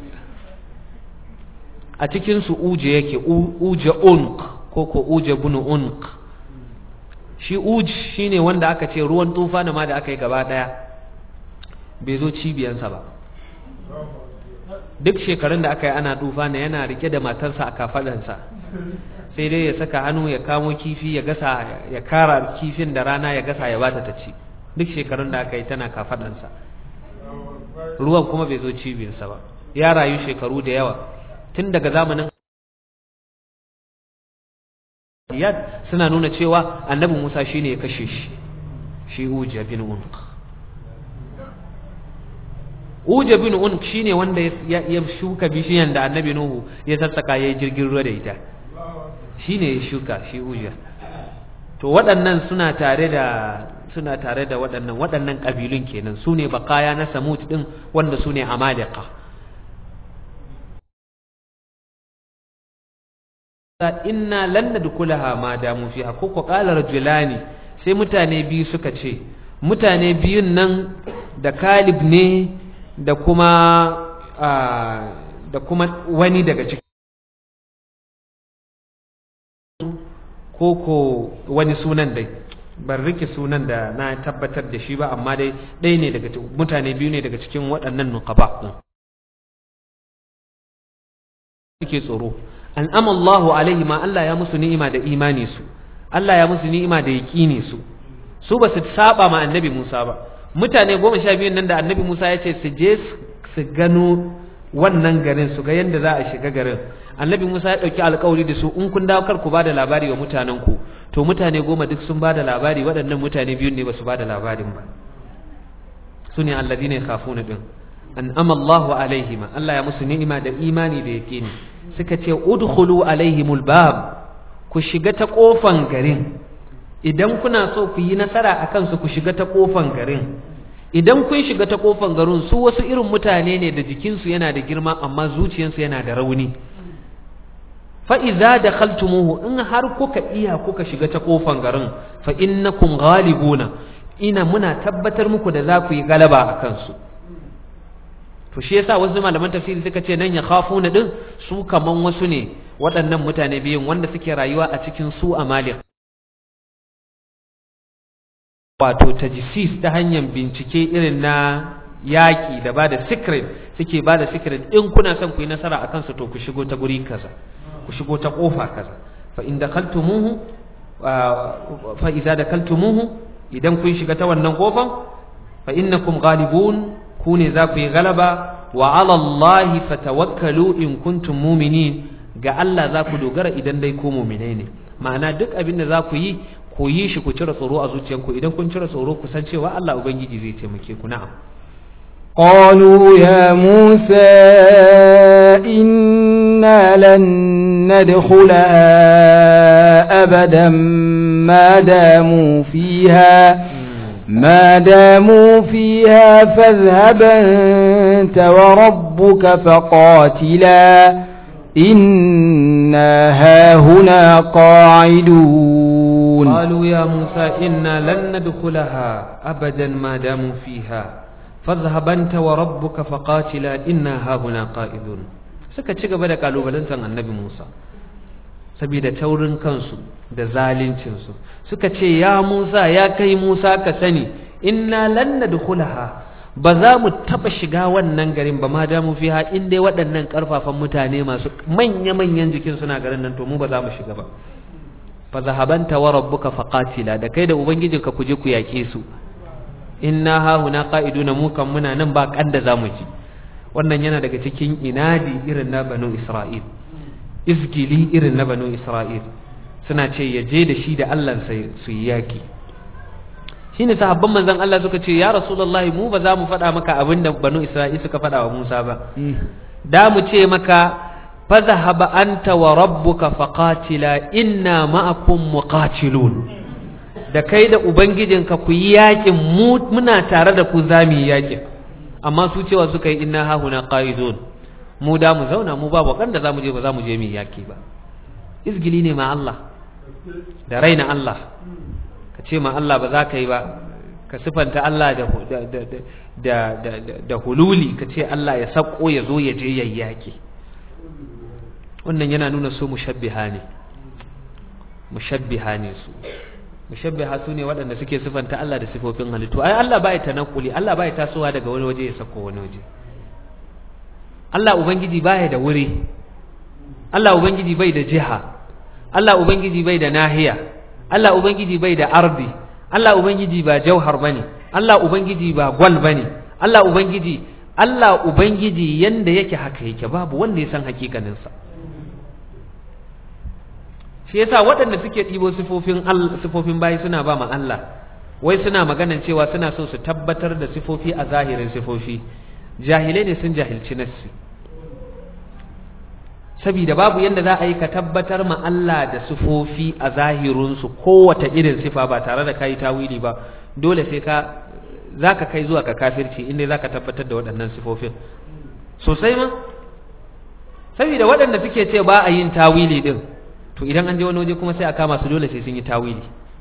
a cikin su uje yake uje unq ko uje bunu unq shi uj shine wanda aka ce ruwan tufa ma da aka yi gaba daya bai zo cibiyansa ba duk shekarun da aka yi ana tufa ne yana rike da matarsa a kafadansa sai dai ya saka hannu ya kamo kifi ya gasa ya kara kifin da rana ya gasa ya bata ta ci duk shekarun da aka yi tana kafadansa ruwan kuma bai zo cibiyarsa ba ya rayu shekaru da yawa tun daga zamanin suna nuna cewa annabi Musa shine ya kashe shi Uja bin Unq Uja bin Unq shine wanda ya shuka bishiyan da annabi Nuhu ya sassaka yayin jirgin ruwa da ita shine ya shuka shi Uja to waɗannan suna tare da waɗannan kabilun kenan sune bakaya na Samud din wanda sune Amalika inna lan nadkhulaha ma damu fiha ko qala rajulani sai mutane biyu suka ce mutane biyun nan da Kalib ne da kuma wani daga cikin koko wani sunan dai ban rike sunan da na tabbatar da shi ba amma dai ɗaya ne daga mutane biyu ne daga cikin waɗannan nuqaba din suke tsoro an'ama Allahu alaihi ma Allah ya musu ni'ima da imani su Allah ya musu ni'ima da yaqini su ba su saba ma annabi Musa ba mutane 12 nan da annabi Musa ya ce su je su gano wannan garin su ga yanda za a shiga garin annabi Musa ya dauki alƙawari da su in kun dawo kar ku bada labari wa mutanen ku to mutane 10 duk sun bada labari waɗannan mutane biyun ne ba su bada labarin ba sune alladine khafuna din an'ama Allahu alaihim Allah ya musu ni'ima da imani da yaqini suka ce udkhulu alaihimul bab ku shiga ta kofan garin idan kuna so ku yi nasara akan su ku shiga ta kofan garin idan kun shiga ta kofan garin su wasu irin mutane ne da jikinsu yana da girma amma zuciyarsu yana da rauni fa idza dakhaltumuhu in har kuka iya kuka shiga ta kofan garin fa innakum ghalibuna muna tabbatar muku da za ku yi galaba akan su to shi yasa wasu malaman tafsiri suka ce nan ya khafuna din su kaman wasu ne waɗannan mutane biyun wanda suke rayuwa a cikin su Amalik wato tajsis ta hanyar bincike irin na yaki da bada secret suke bada secret in kuna son ku yi nasara akan su to ku shigo ta guri kaza ku shigo ta kofa kaza fa in dakaltumuhu fa idza dakaltumuhu idan kun shiga ta wannan kofan fa innakum ghalibun ku ne za ku yi galaba wa 'ala Allahi fatawakkalu in kuntum mu'minin, ga Allah za ku dogara idan dai ku mu'minai ne. Ma'ana duk abin da za ku yi shi ku cire tsoro a zuciyanku, idan kun cire tsoro ku san cewa Allah ubangiji zai taimake ku. Na'am. قالوا يا موسى إنا لن ندخلها أبدا ما داموا فيها فاذهب أنت وربك فقاتلا إنا هاهنا قاعدون. قالوا يا موسى إنا لن ندخلها أبدا ما داموا فيها فاذهب أنت وربك فقاتلا إنا هاهنا قائدون. suka ci gaba da kalubalantar annabi Musa saboda taurin kansu da zaluncinsu. Suka ce ya Musa, ya kai Musa, ka sani inna lan nadkhulaha, ba za mu taba shiga wannan garin ba ma da mu fiha, in dai waɗannan karfafan mutane masu manya-manyan jikin suna garin nan, to mu ba za mu shiga ba. fa zahabanta wa rabbuka faqatila, da kai da ubangijinka ku je ku yake su. inna ha huna qa'iduna, mu kan muna nan ba kan da zamu ji. wannan yana daga cikin inadi irin na banu Isra'il, izgili irin na banu Isra'il. Suna ce ya je da shi da Allah sai su yi yaki. Shine sahabban manzon Allah suka ce ya Rasulullahi, mu ba za mu faɗa maka abin da banu Isra'il suka faɗa wa Musa ba. Da mu ce maka fadhhab anta wa rabbuka faqatila inna ma'akum muqatilun, da kai da ubangijinka ku yi yakin, muna tare da ku zamu yi yakin. Amma su cewa suka yi inna hahuna qa'idun, mu da mu zauna, mu babu kan da zamu je, ba zamu je mu yaki ba. Izgili ne ma Allah da raina Allah, ka ce ma Allah ba za ka yi ba, ka sifanta Allah da hululi, ka ce Allah ya sako ya zo ya je yayyaki. Wannan yana nuna su mushabbiha ne su. Mushabbiha su ne waɗanda suke sifanta Allah da sifofin halittu. Ai Allah bai tanakuli, Allah bai tasowa daga wani waje ya sako wani waje. Allah ubangiji bai da wuri, Allah ubangiji bai da jiha, Allah ubangiji bai da nahiya, Allah ubangiji bai da ardi, Allah ubangiji ba jauhar bane, Allah ubangiji ba gwal bane, Allah ubangiji yanda yake haka yake, babu wanda ya san hakikanin sa. Shi yasa waɗanda suke ɗibo sifofin bayi suna ba ma Allah, wai suna maganan cewa suna so su tabbatar da sifofi a zahirin sifofi. Jahilai ne, sun jahilci nassi. Saboda babu yanda za a yi ka tabbatar ma Allah da sifofi a zahirinsu, kowace irin sifa, ba tare da kai tawili ba. Dole sai zaka kai zuwa ka kafirci inda zaka tabbatar da waɗannan sifofin sosai ma. Saboda waɗanda suke ce ba a yin tawili din, to idan an je wani waje kuma sai a kama su, dole sai sun yi tawili.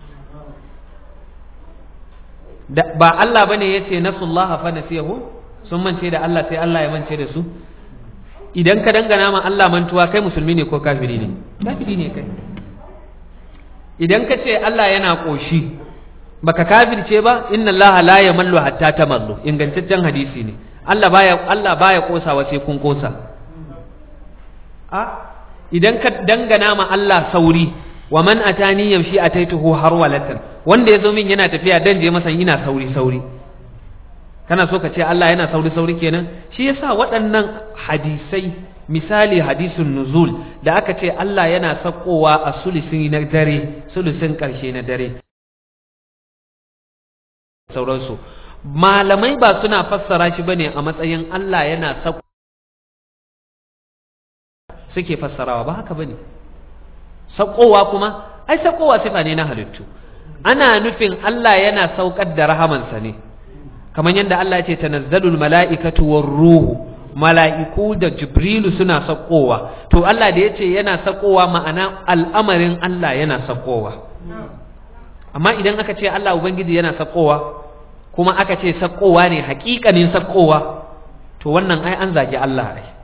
Ba Allah bane yace nasullaha fa nasiyahu, sun mance da Allah sai Allah ya mance da su. Idan ka dangana ma Allah mantuwa, kai musulmi ne ko kafiri ne? Kafiri ne kai. Idan ka ce Allah yana koshi, baka kafirce ba. Inna Allah la yamallu hatta tamallu, ingantaccen hadisi ne. Allah baya kosawa sai kun kosa. Idan ka dangana ma Allah sauri, wa man atani yamshi ataituhu harwalatan, wanda yazo min yana tafiya dan je masa ina sauri. Kana so ka ce Allah yana sauri kenan? Shi yasa waɗannan hadisai, misali hadisun nuzul da aka ce Allah yana sakowa a sulusin ƙarshe na dare, sauransu, malamai ba suna fassara shi bane a matsayin Allah yana suke fassarawa, ba haka bane. Sakowa kuma, ai sakowa sifa ne na halittu. Ana nufin Allah yana saukar da rahamansa ne, kamar yadda Allah ya ce tanazzalul mala'ikatu war ruhu, mala'iku da Jibrilu suna sakowa. To Allah da yace yana sakowa, ma'ana al'amarin Allah yana sakowa. Amma idan aka ce Allah ubangiji yana sakowa, kuma aka ce sakowa ne hakikanin sakowa, to wannan ai an zagi Allah ai.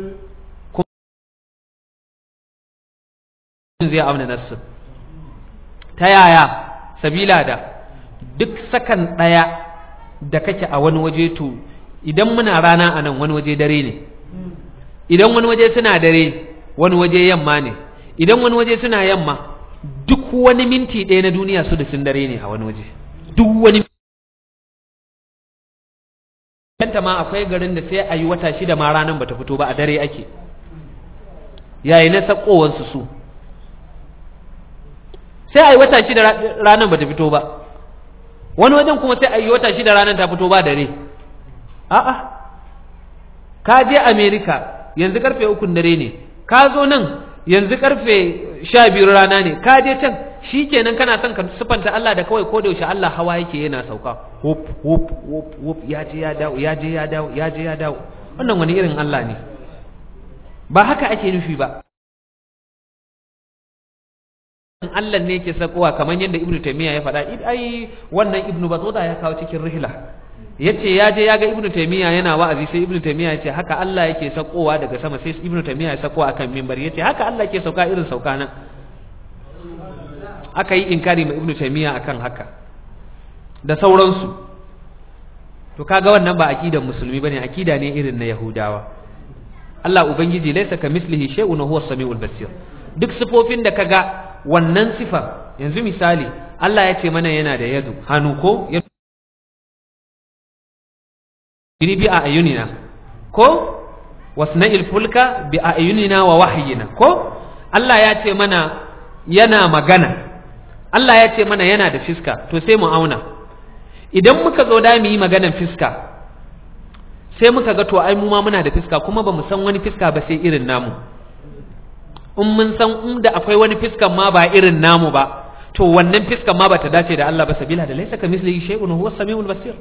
Zai auna nassin ta yaya? Sabila da duk sakan ɗaya da kake a wani waje, to idan muna rana a nan, wani waje dare ne. Idan wani waje suna dare, wani waje yamma ne. Idan wani waje suna yamma, duk wani minti ɗaya na duniya su da sun dare ne a wani waje. Duk wani kanta ma akwai garin da sai a yi wata 6 ma ranar bata fito ba, a dare ake, yayi na sakowansu su sai a yi wata 6 ranar bata fito ba, wani wajen kuma sai a yi wata 6 ranar ta fito ba dare. A'a, ka je America yanzu karfe 3 dare ne, ka zo nan yanzu karfe 12 rana ne, ka je can shikenan kana son ka sufanta Allah da kawai ko da yaushe Allah hawa yake yana sauka, whoop whoop whoop whoop, ya je ya dawo, ya je ya dawo, ya je ya dawo. Wannan wani irin Allah ne? Ba haka ake nufi ba. Allah ne yake sakowa kamar yadda Ibn Taymiyyah ya faɗa. Ai wannan Ibn Battuta ya kawo cikin Rihla, yace ya je ya ga Ibn Taymiyyah yana wa'azi, sai Ibn Taymiyyah ya ce haka Allah yake sakowa daga sama, sai Ibn Taymiyyah ya sakowa akan minbar, yace haka Allah yake sauka irin sauka nan. Aka yi inkari ma Ibn Taymiyyah akan haka da sauransu. To kaga wannan ba akidan musulmi bane, akida ne irin na Yahudawa. Allah ubangiji laysa kamislihi shay'un huwa as-sami'ul basir. Duk sifofin da kaga wannan sifa, yanzu misali Allah ya ce mana yana da yadu, hannu ko bi a ayunina ko wasna'il fulka bi a ayunina wa wahyina ko Allah ya ce mana yana magana, Allah ya ce mana yana da fiska. To sai mu auna, idan muka zo da mu yi maganan fiska sai muka ga to ai mu ma muna da fiska, kuma ba mu san wani fiska ba sai irin namu. In mun san inda akwai wani fiskan ma ba irin namu ba, to wannan fiskan ma bata dace da Allah ba, sabila da laysa kamislihi shay'un huwa as-sami'ul basir.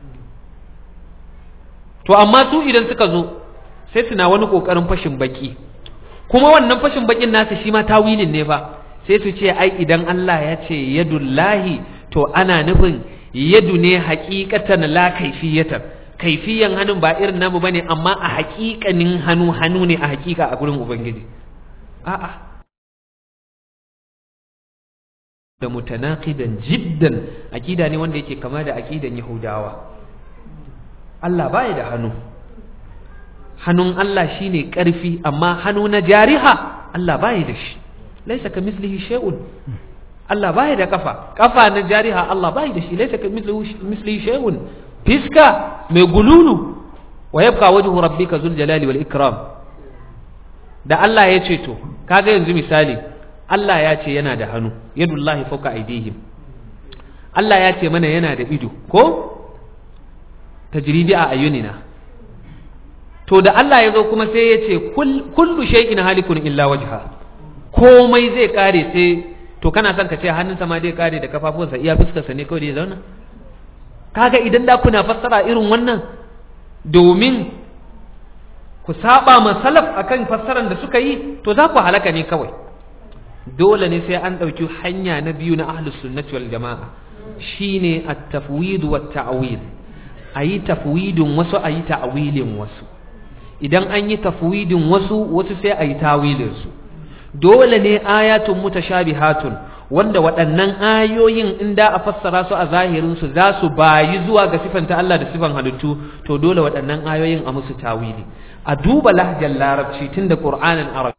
To amma su idan suka zo sai suna wani kokarin fashin baki, kuma wannan fashin bakin nasu shi ma tawilin ne fa. Sai su ce ai idan Allah ya ce yadullahi, to ana nufin yadu ne haqiqatan la kaifiyatan, kaifiyan hannun ba irin namu bane, amma a haƙiƙanin hannu ne a haƙiƙa a gurin ubangiji. A'a, da mutanaqidan jiddan, akida ne wanda yake kama da akidan Yahudawa. Allah baya da hannu, hannun Allah shine ƙarfi, amma hannu na jariha Allah baya da shi. Laisa kamislihi shay'un. Allah baya da kafa na jariha Allah baya da shi. Laisa kamislihi shay'un. Fiska mai gululu, wa yabqa wajhu rabbika zul jalali wal ikram. Da Allah ya ce to kaga yanzu misali Allah ya ce yana da hannu, yadullahi fawqa aydihim. Allah ya ce mana yana da ido ko tajribi a ayunina. To da Allah ya zo kuma sai ya ce kullu shay'in halikun illa wajha, komai zai kare sai, to kana son ka ce hannunsa ma zai kare da kafafuwansa, iya fuskarsa ne kawai da ya zauna? Kaga idan da kuna fassara irin wannan domin ku saba ma salaf akan fassaran da suka yi, to za ku halaka ne kawai. Dole ne sai an ɗauki hanya na biyu na ahlus sunnati wal jama'a, shine at-tafwid wa at-ta'wil. Ayi tafwidin wasu, ayi ta'wilin wasu. Idan an yi tafwidin wasu sai ayi tawilin su. Dole ne ayatun mutashabihatun, wanda waɗannan ayoyin in da a fassara su a zahirin su za su bayi zuwa ga sifanta Allah da sifan halittu, to dole waɗannan ayoyin a musu tawili. A duba lahjar larabci tun da Qur'anin Arabi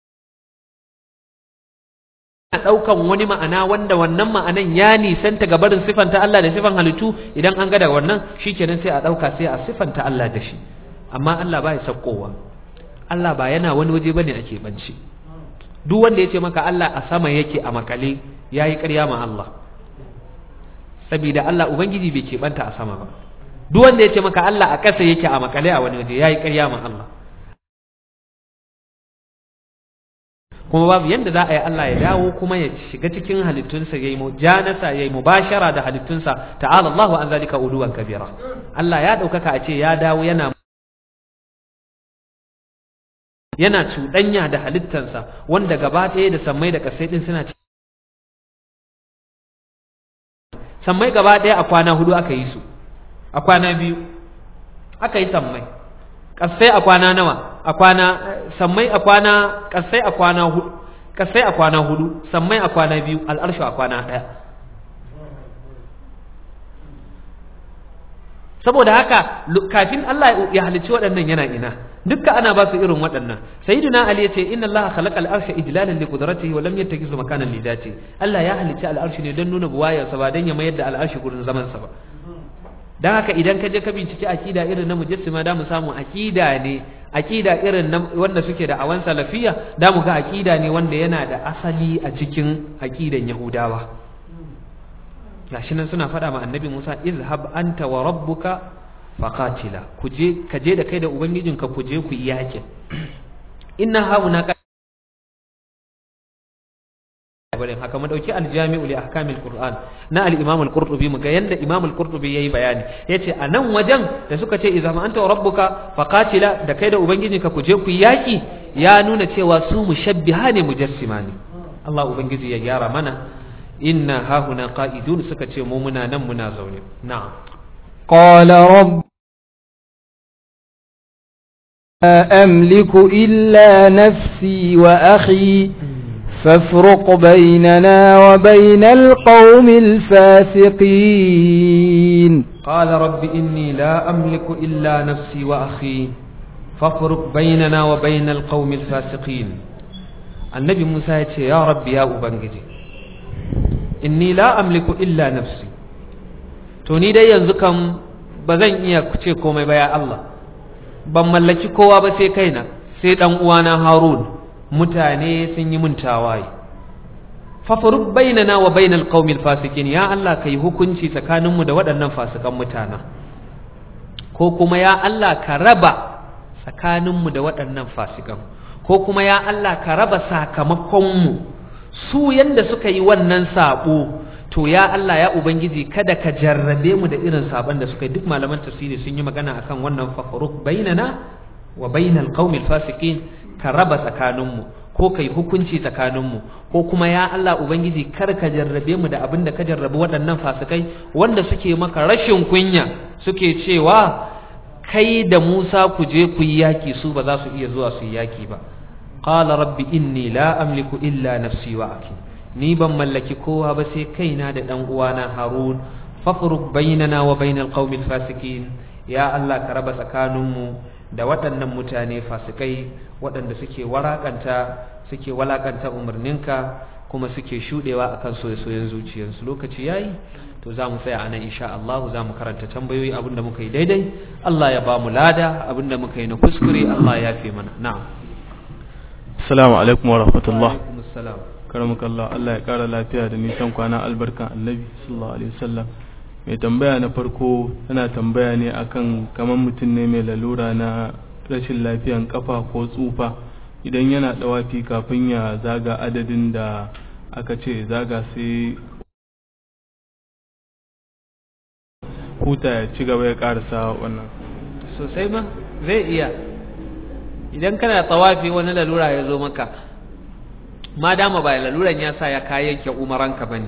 a ɗaukan wani ma'ana wanda wannan ma'anan ya nisanta ga barin sifanta Allah da sifan halittu, idan an ga da wannan shikenan sai a ɗauka sai a sifanta Allah da shi. Amma Allah ba ya sakkowa, Allah ba yana wani waje bane ake banci. Duk wanda ya ce maka Allah a sama yake a makale, ya yi ƙarya ma Allah, saboda Allah Ubangiji bai keɓanta a sama ba. Duk wanda ya ce maka Allah a ƙasa yake a makale a wani waje, ya yi ƙarya ma Allah. Kuma babu yadda za a yi Allah ya dawo kuma ya shiga cikin halittunsa, ya yi mujanasa, ya yi mubashara da halittunsa. Ta'ala Allahu an zalika uluwan kabira. Allah ya ɗaukaka a ce ya dawo yana cuɗanya da halittansa, wanda gaba ɗaya da sammai da ƙasai ɗin suna sammai gaba ɗaya a kwana 4 aka yi su, a kwana 2 aka yi sammai, ƙasai a kwana nawa, a kwana sammai a kwana, ƙasai a kwana 4, ƙasai a kwana 4, sammai a kwana 2, al'arshu a kwana 1. Saboda haka kafin Allah ya halicci waɗannan yana ina, dukka ana ba su irin waɗannan. Sayyidina Ali ya ce inna Allah khalaqa al-arsha ijlalan li qudratihi wa lam yattakhiz makanan li dhatihi. Allah ya halicci al-arshi ne don nuna buwayarsa, ba don ya mayar da al-arshi gurin zaman sa ba. dan haka idan ka je ka binciki aqida irin na mujassima da mu samu aqida irin na wanda suke da awan salafiyya da mu ga aqida ne wanda yana da asali a cikin aqidan yahudawa. Gashi nan suna faɗa ma annabi Musa izhab anta wa rabbuka faqatila, ka je da kai da ubangijinka ku je ku yi yakin. Inna hauna barin haka mu dauki aljami'u li ahkamil qur'an na al-imam al-qurtubi mu ga yanda imam al-qurtubi yayi bayani, yace a nan wajen da suka ce izhab anta wa rabbuka faqatila, da kai da ubangijinka ku je ku yi yaki, ya nuna cewa su mushabbiha ne mujassima ne. Allah ubangiji ya gyara mana. inna hahuna qa'idun, suka ce mu muna nan muna zaune. na'am. qala rabb amliku illa nafsi wa akhi فافرق بيننا وبين القوم الفاسقين. قال رب إني لا أملك إلا نفسي وأخي فافرق بيننا وبين القوم الفاسقين. النبي موسى يا رب يا أبنجي إني لا أملك إلا نفسي. توني دai yanzu kam bazan iya ce komai ba ya Allah, ban mallaki kowa ba sai kaina, sai dan uwana Harun. Mutane sun yi mun tawaye. Fafaruk bainana wa bainal qaumil fasikin, ya Allah kai hukunci tsakaninmu da waɗannan fasikan mutanen, ko kuma ya Allah ka raba tsakaninmu da waɗannan fasikan, ko kuma ya Allah ka raba sakamakonmu su yanda suka yi wannan sabo, to ya Allah ya ubangiji kada ka jarrabe mu da irin saban da suka yi. Duk malaman tafsiri sun yi magana akan wannan fafaruk bainana wa bainal qaumil fasikin, ka raba tsakaninmu ko kai hukunci tsakaninmu, ko kuma ya Allah ubangiji kar ka jarrabe mu da abin da ka jarrabe waɗannan fasikai wanda suke maka rashin kunya, suke cewa kai da Musa ku je ku yi yaki, su ba za su iya zuwa su yi yaki ba. qala rabbi inni la amliku illa nafsi wa akhi, ni ban mallaki kowa ba sai kaina da dan uwana Harun. fafruq bainana wa bainal qaumil fasikin, ya Allah ka raba tsakaninmu da waɗannan mutane fasikai waɗanda suke walakanta umarninka kuma suke shudewa akan soyayyen zuciyarsu. Lokaci yayi, to za mu tsaya anan insha Allah, za mu karanta tambayoyi. Abinda muka yi daidai Allah ya ba mu lada, abinda muka yi na kuskure Allah ya fi mana. na'am. Assalamu alaikum wa rahmatullah. Wa alaikum assalam. Karamakallah, Allah ya kara lafiya da nisan kwana, albarkan Annabi sallallahu alaihi wasallam. Mai tambaya na farko tana tambaya ne akan kamar mutum ne mai lalura na rashin lafiyan kafa ko tsufa, idan yana dawafi kafin ya zaga adadin da aka ce zaga sai huta ya ci gaba ya karasa wannan. Sosai ma zai iya, idan kana tawafi wani lalura ya zo maka, ma dama ba laluran ya sa ya kayanke umaranka bane,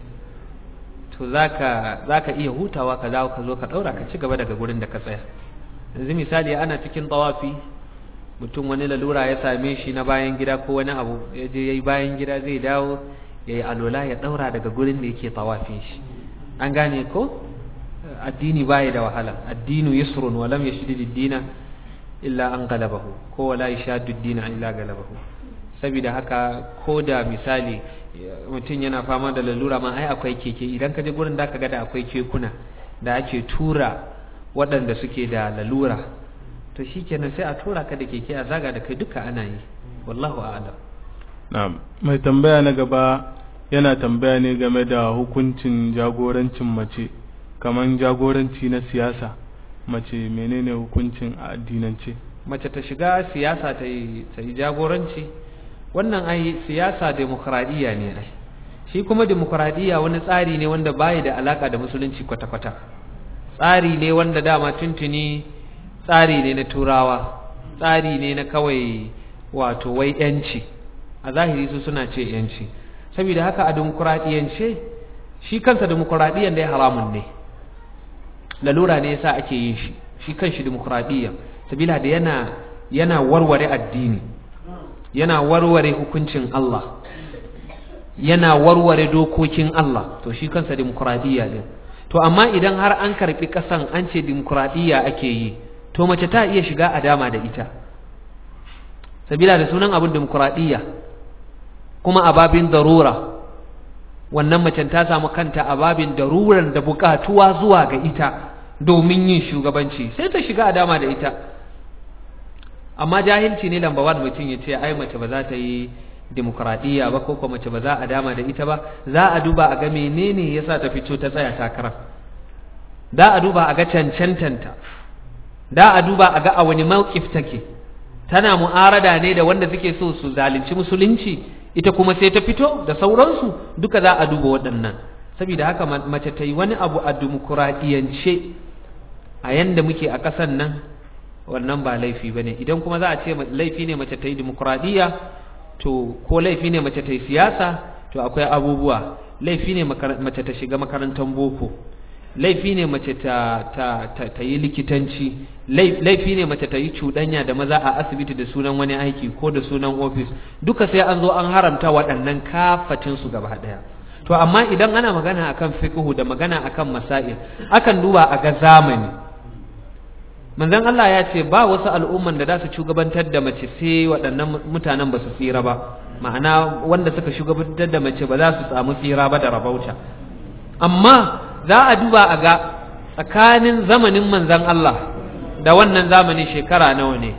to zaka iya hutawa ka dawo ka zo ka daura ka ci gaba daga gurin da ka tsaya. Yanzu misali ana cikin tawafi, mutum wani lalura ya same shi na bayan gida ko wani abu, ya je yayi bayan gida zai dawo yayi alola ya daura daga gurin da yake tawafin shi. An gane ko? Addini bai da wahala, addinu yusrun wa lam yashdid ad-dina illa an galabahu, ko wala yashaddu ad-dina illa galabahu. Saboda haka ko da misali mutum yana fama da lalura ma ai akwai keke, idan ka je gurin da ka ga da akwai kekuna da ake tura waɗanda suke da lalura, to shikenan sai a tura ka da keke a zaga da kai, duka ana yi. Wallahu a'lam. Na'am. Mai tambaya na gaba yana tambaya ne game da hukuncin jagorancin mace, kaman jagoranci na siyasa. Mace menene hukuncin a addinance? Mace ta shiga siyasa ta yi jagoranci, wannan ai siyasa demokradiyya ne ai. Shi kuma demokradiyya wani tsari ne wanda bai da alaka da musulunci kwata-kwata. Tsari ne wanda dama tuntuni tsari ne na turawa, tsari ne na kawai wato wai yanci. A zahiri su suna ce yanci. Saboda haka a demokradiyance shi kansa demokradiyyan da ya haramun ne. Lalura ne yasa ake yin shi. Shi kanshi demokradiyya sabila da yana warware addini, yana warware hukuncin Allah, yana warware dokokin Allah, to shi kansa demokradiyya din. To amma idan har an karbi kasan an ce demokradiyya ake yi, to mace ta iya shiga a dama da ita, sabila da sunan abin demokradiyya, kuma a babin darura, wannan macen ta samu kanta a babin daruran da bukatuwa zuwa ga ita, domin yin shugabanci sai ta shiga a dama da ita. Amma jahilci ne lamba wani mutum ya ce ai mace ba za ta yi demokradiyya ba, ko kuma mace ba za a dama da ita ba. Za a duba a ga menene yasa ta fito ta tsaya takara, da a duba a ga cancantanta, da a duba a ga a wani mawqif take, tana mu'arada ne da wanda suke so su zalunci musulunci, ita kuma sai ta fito da sauransu. Duka za a duba waɗannan. Saboda haka mace ta yi wani abu a dimokuraɗiyance a yanda muke a ƙasan nan, wannan ba laifi ba ne. Idan kuma za a ce laifi ne mace ta yi dimokuraɗiyya, to ko laifi ne mace ta yi siyasa, to akwai abubuwa. Laifi ne mace ta shiga makarantar boko, laifi ne mace ta yi likitanci, laifi ne mace ta yi cuɗanya da maza a asibiti da sunan wani aiki ko da sunan ofis. Duka sai an zo an haramta waɗannan kafatinsu gaba ɗaya. To amma idan ana magana akan fiqhu da magana akan masail, akan duba a ga zamani. Manzon Allah ya ce ba wasu al'umman da za su shugabantar da mace sai waɗannan mutanen ba su tsira ba, ma'ana wanda suka shugabantar da mace ba za su samu tsira ba da rabauta. Amma za a duba a ga tsakanin zamanin manzon Allah da wannan zamanin shekara nawa ne,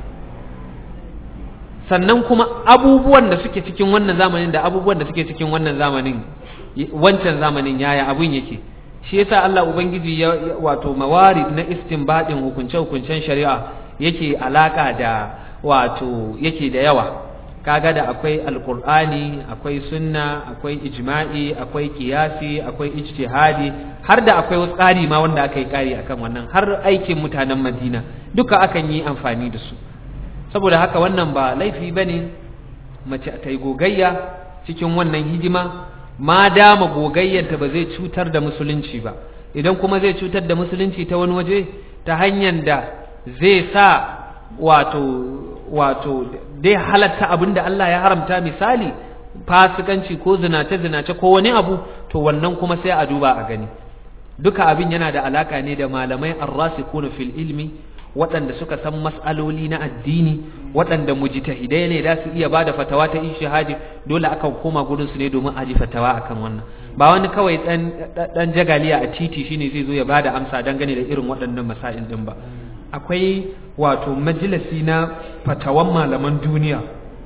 sannan kuma abubuwan da suke cikin wannan zamanin da abubuwan da suke cikin wannan zamanin, wancan zamanin yaya abun yake. Shi yasa Allah Ubangiji ya wato mawarid na istinbadin hukunce-hukuncen shari'a yake alaka da wato yake da yawa. Kaga da akwai alqur'ani, akwai sunna, akwai ijma'i, akwai qiyasi, akwai ijtihadi, har da akwai wasu ƙari ma wanda aka yi ƙari akan wannan, har aikin mutanen Madina duka akan yi amfani da su. Saboda haka wannan ba laifi bane mace ta yi gogayya cikin wannan hidima, ma dama gogayyarta ba zai cutar da musulunci ba. Idan kuma zai cutar da musulunci ta wani waje, ta hanyar da zai sa wato dai halatta abin da Allah ya haramta, misali fasikanci ko zinace ko wani abu, to wannan kuma sai a duba a gani. Duka abin yana da alaka ne da malamai ar-rasikuna fil ilmi, waɗanda suka san mas'aloli na addini, waɗanda mujtahidai ne da su iya bada fatawa ta ijtihadi. Dole akan koma gurin su ne domin a ji fatawa akan wannan. Ba wani kawai dan jagaliya a titi shine zai zo ya bada amsa dangane da irin waɗannan masail din ba. Akwai wato majalisi na fatawan malaman duniya,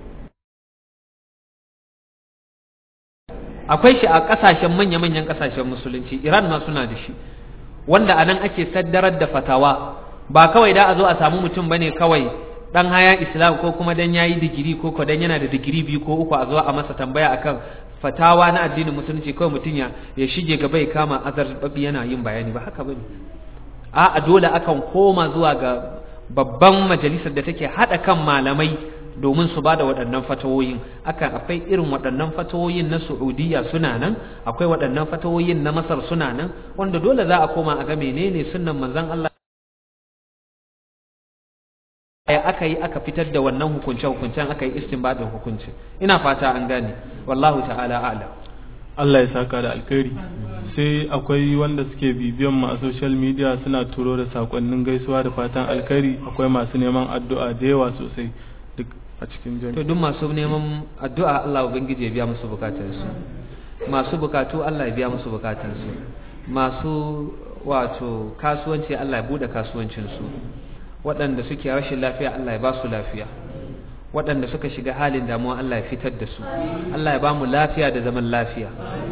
akwai shi a ƙasashen manya-manyan ƙasashen musulunci. Iran ma suna da shi, wanda anan ake saddarar da fatawa. Ba kawai da a zo a samu mutum bane kawai dan haya islam, ko kuma dan yayi digiri ko dan yana da digiri 2 ko 3 a zo a masa tambaya akan fatawa na addinin musulunci, kawai mutum ya shige gaba ya kama azarbabi yana yin bayani. Ba haka bane. A dole akan koma zuwa ga babban majalisar da take hada kan malamai domin su bada waɗannan fatawoyin. Akwai irin waɗannan fatawoyin na Saudiya suna nan, akwai waɗannan fatawoyin na Masar suna nan, wanda dole za a koma a ga menene sunnan manzon Allah aka yi, aka fitar da wannan hukunce-hukuncen, aka yi istinbadin hukunci. Ina fata an gane. Wallahu ta'ala a'lam. Allah ya saka da alkhairi. Sai akwai wanda suke bibiyan mu a social media suna turo da sakonnin gaisuwa da fatan alkhairi. Akwai masu neman addu'a da yawa sosai duk a cikin jami'a. To duk masu neman addu'a Allah ubangiji ya biya musu bukatunsu. Masu bukatu Allah ya biya musu bukatunsu. Masu wato kasuwanci Allah ya bude kasuwancinsu. Waɗanda suke rashin lafiya Allah ya ba su lafiya. Waɗanda suka shiga halin damuwa Allah ya fitar da su. Allah ya ba mu lafiya da zaman lafiya.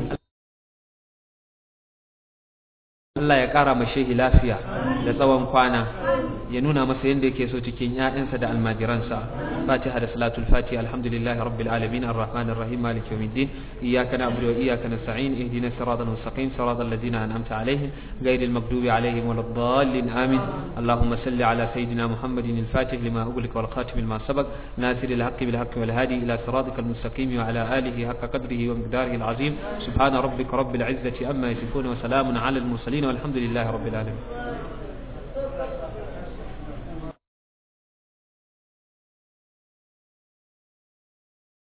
Allah ya ƙara ma shehi lafiya da tsawon kwana, ya nuna masa yadda yake so cikin ƴaƴansa da almajiransa. Fatiha da salatul Fatiha. Alhamdulillahi rabbil alamin arrahmanir rahim maliki yawmiddin iyyaka na'budu wa iyyaka nasta'in ihdinas siratal mustaqim siratal ladzina an'amta alaihim ghayril maghdubi alaihim waladdallin amin. Allahumma salli ala sayidina Muhammadin al-fatih lima ughliqa wal khatim lima sabaq nasiril haqqi bil haqqi wal hadi ila siratikal mustaqim wa ala alihi haqqa qadrihi wa miqdarihi al-azim. Subhana rabbika rabbil izzati amma yasifun wa salamun ala al-mursalin والحمد لله رب العالمين.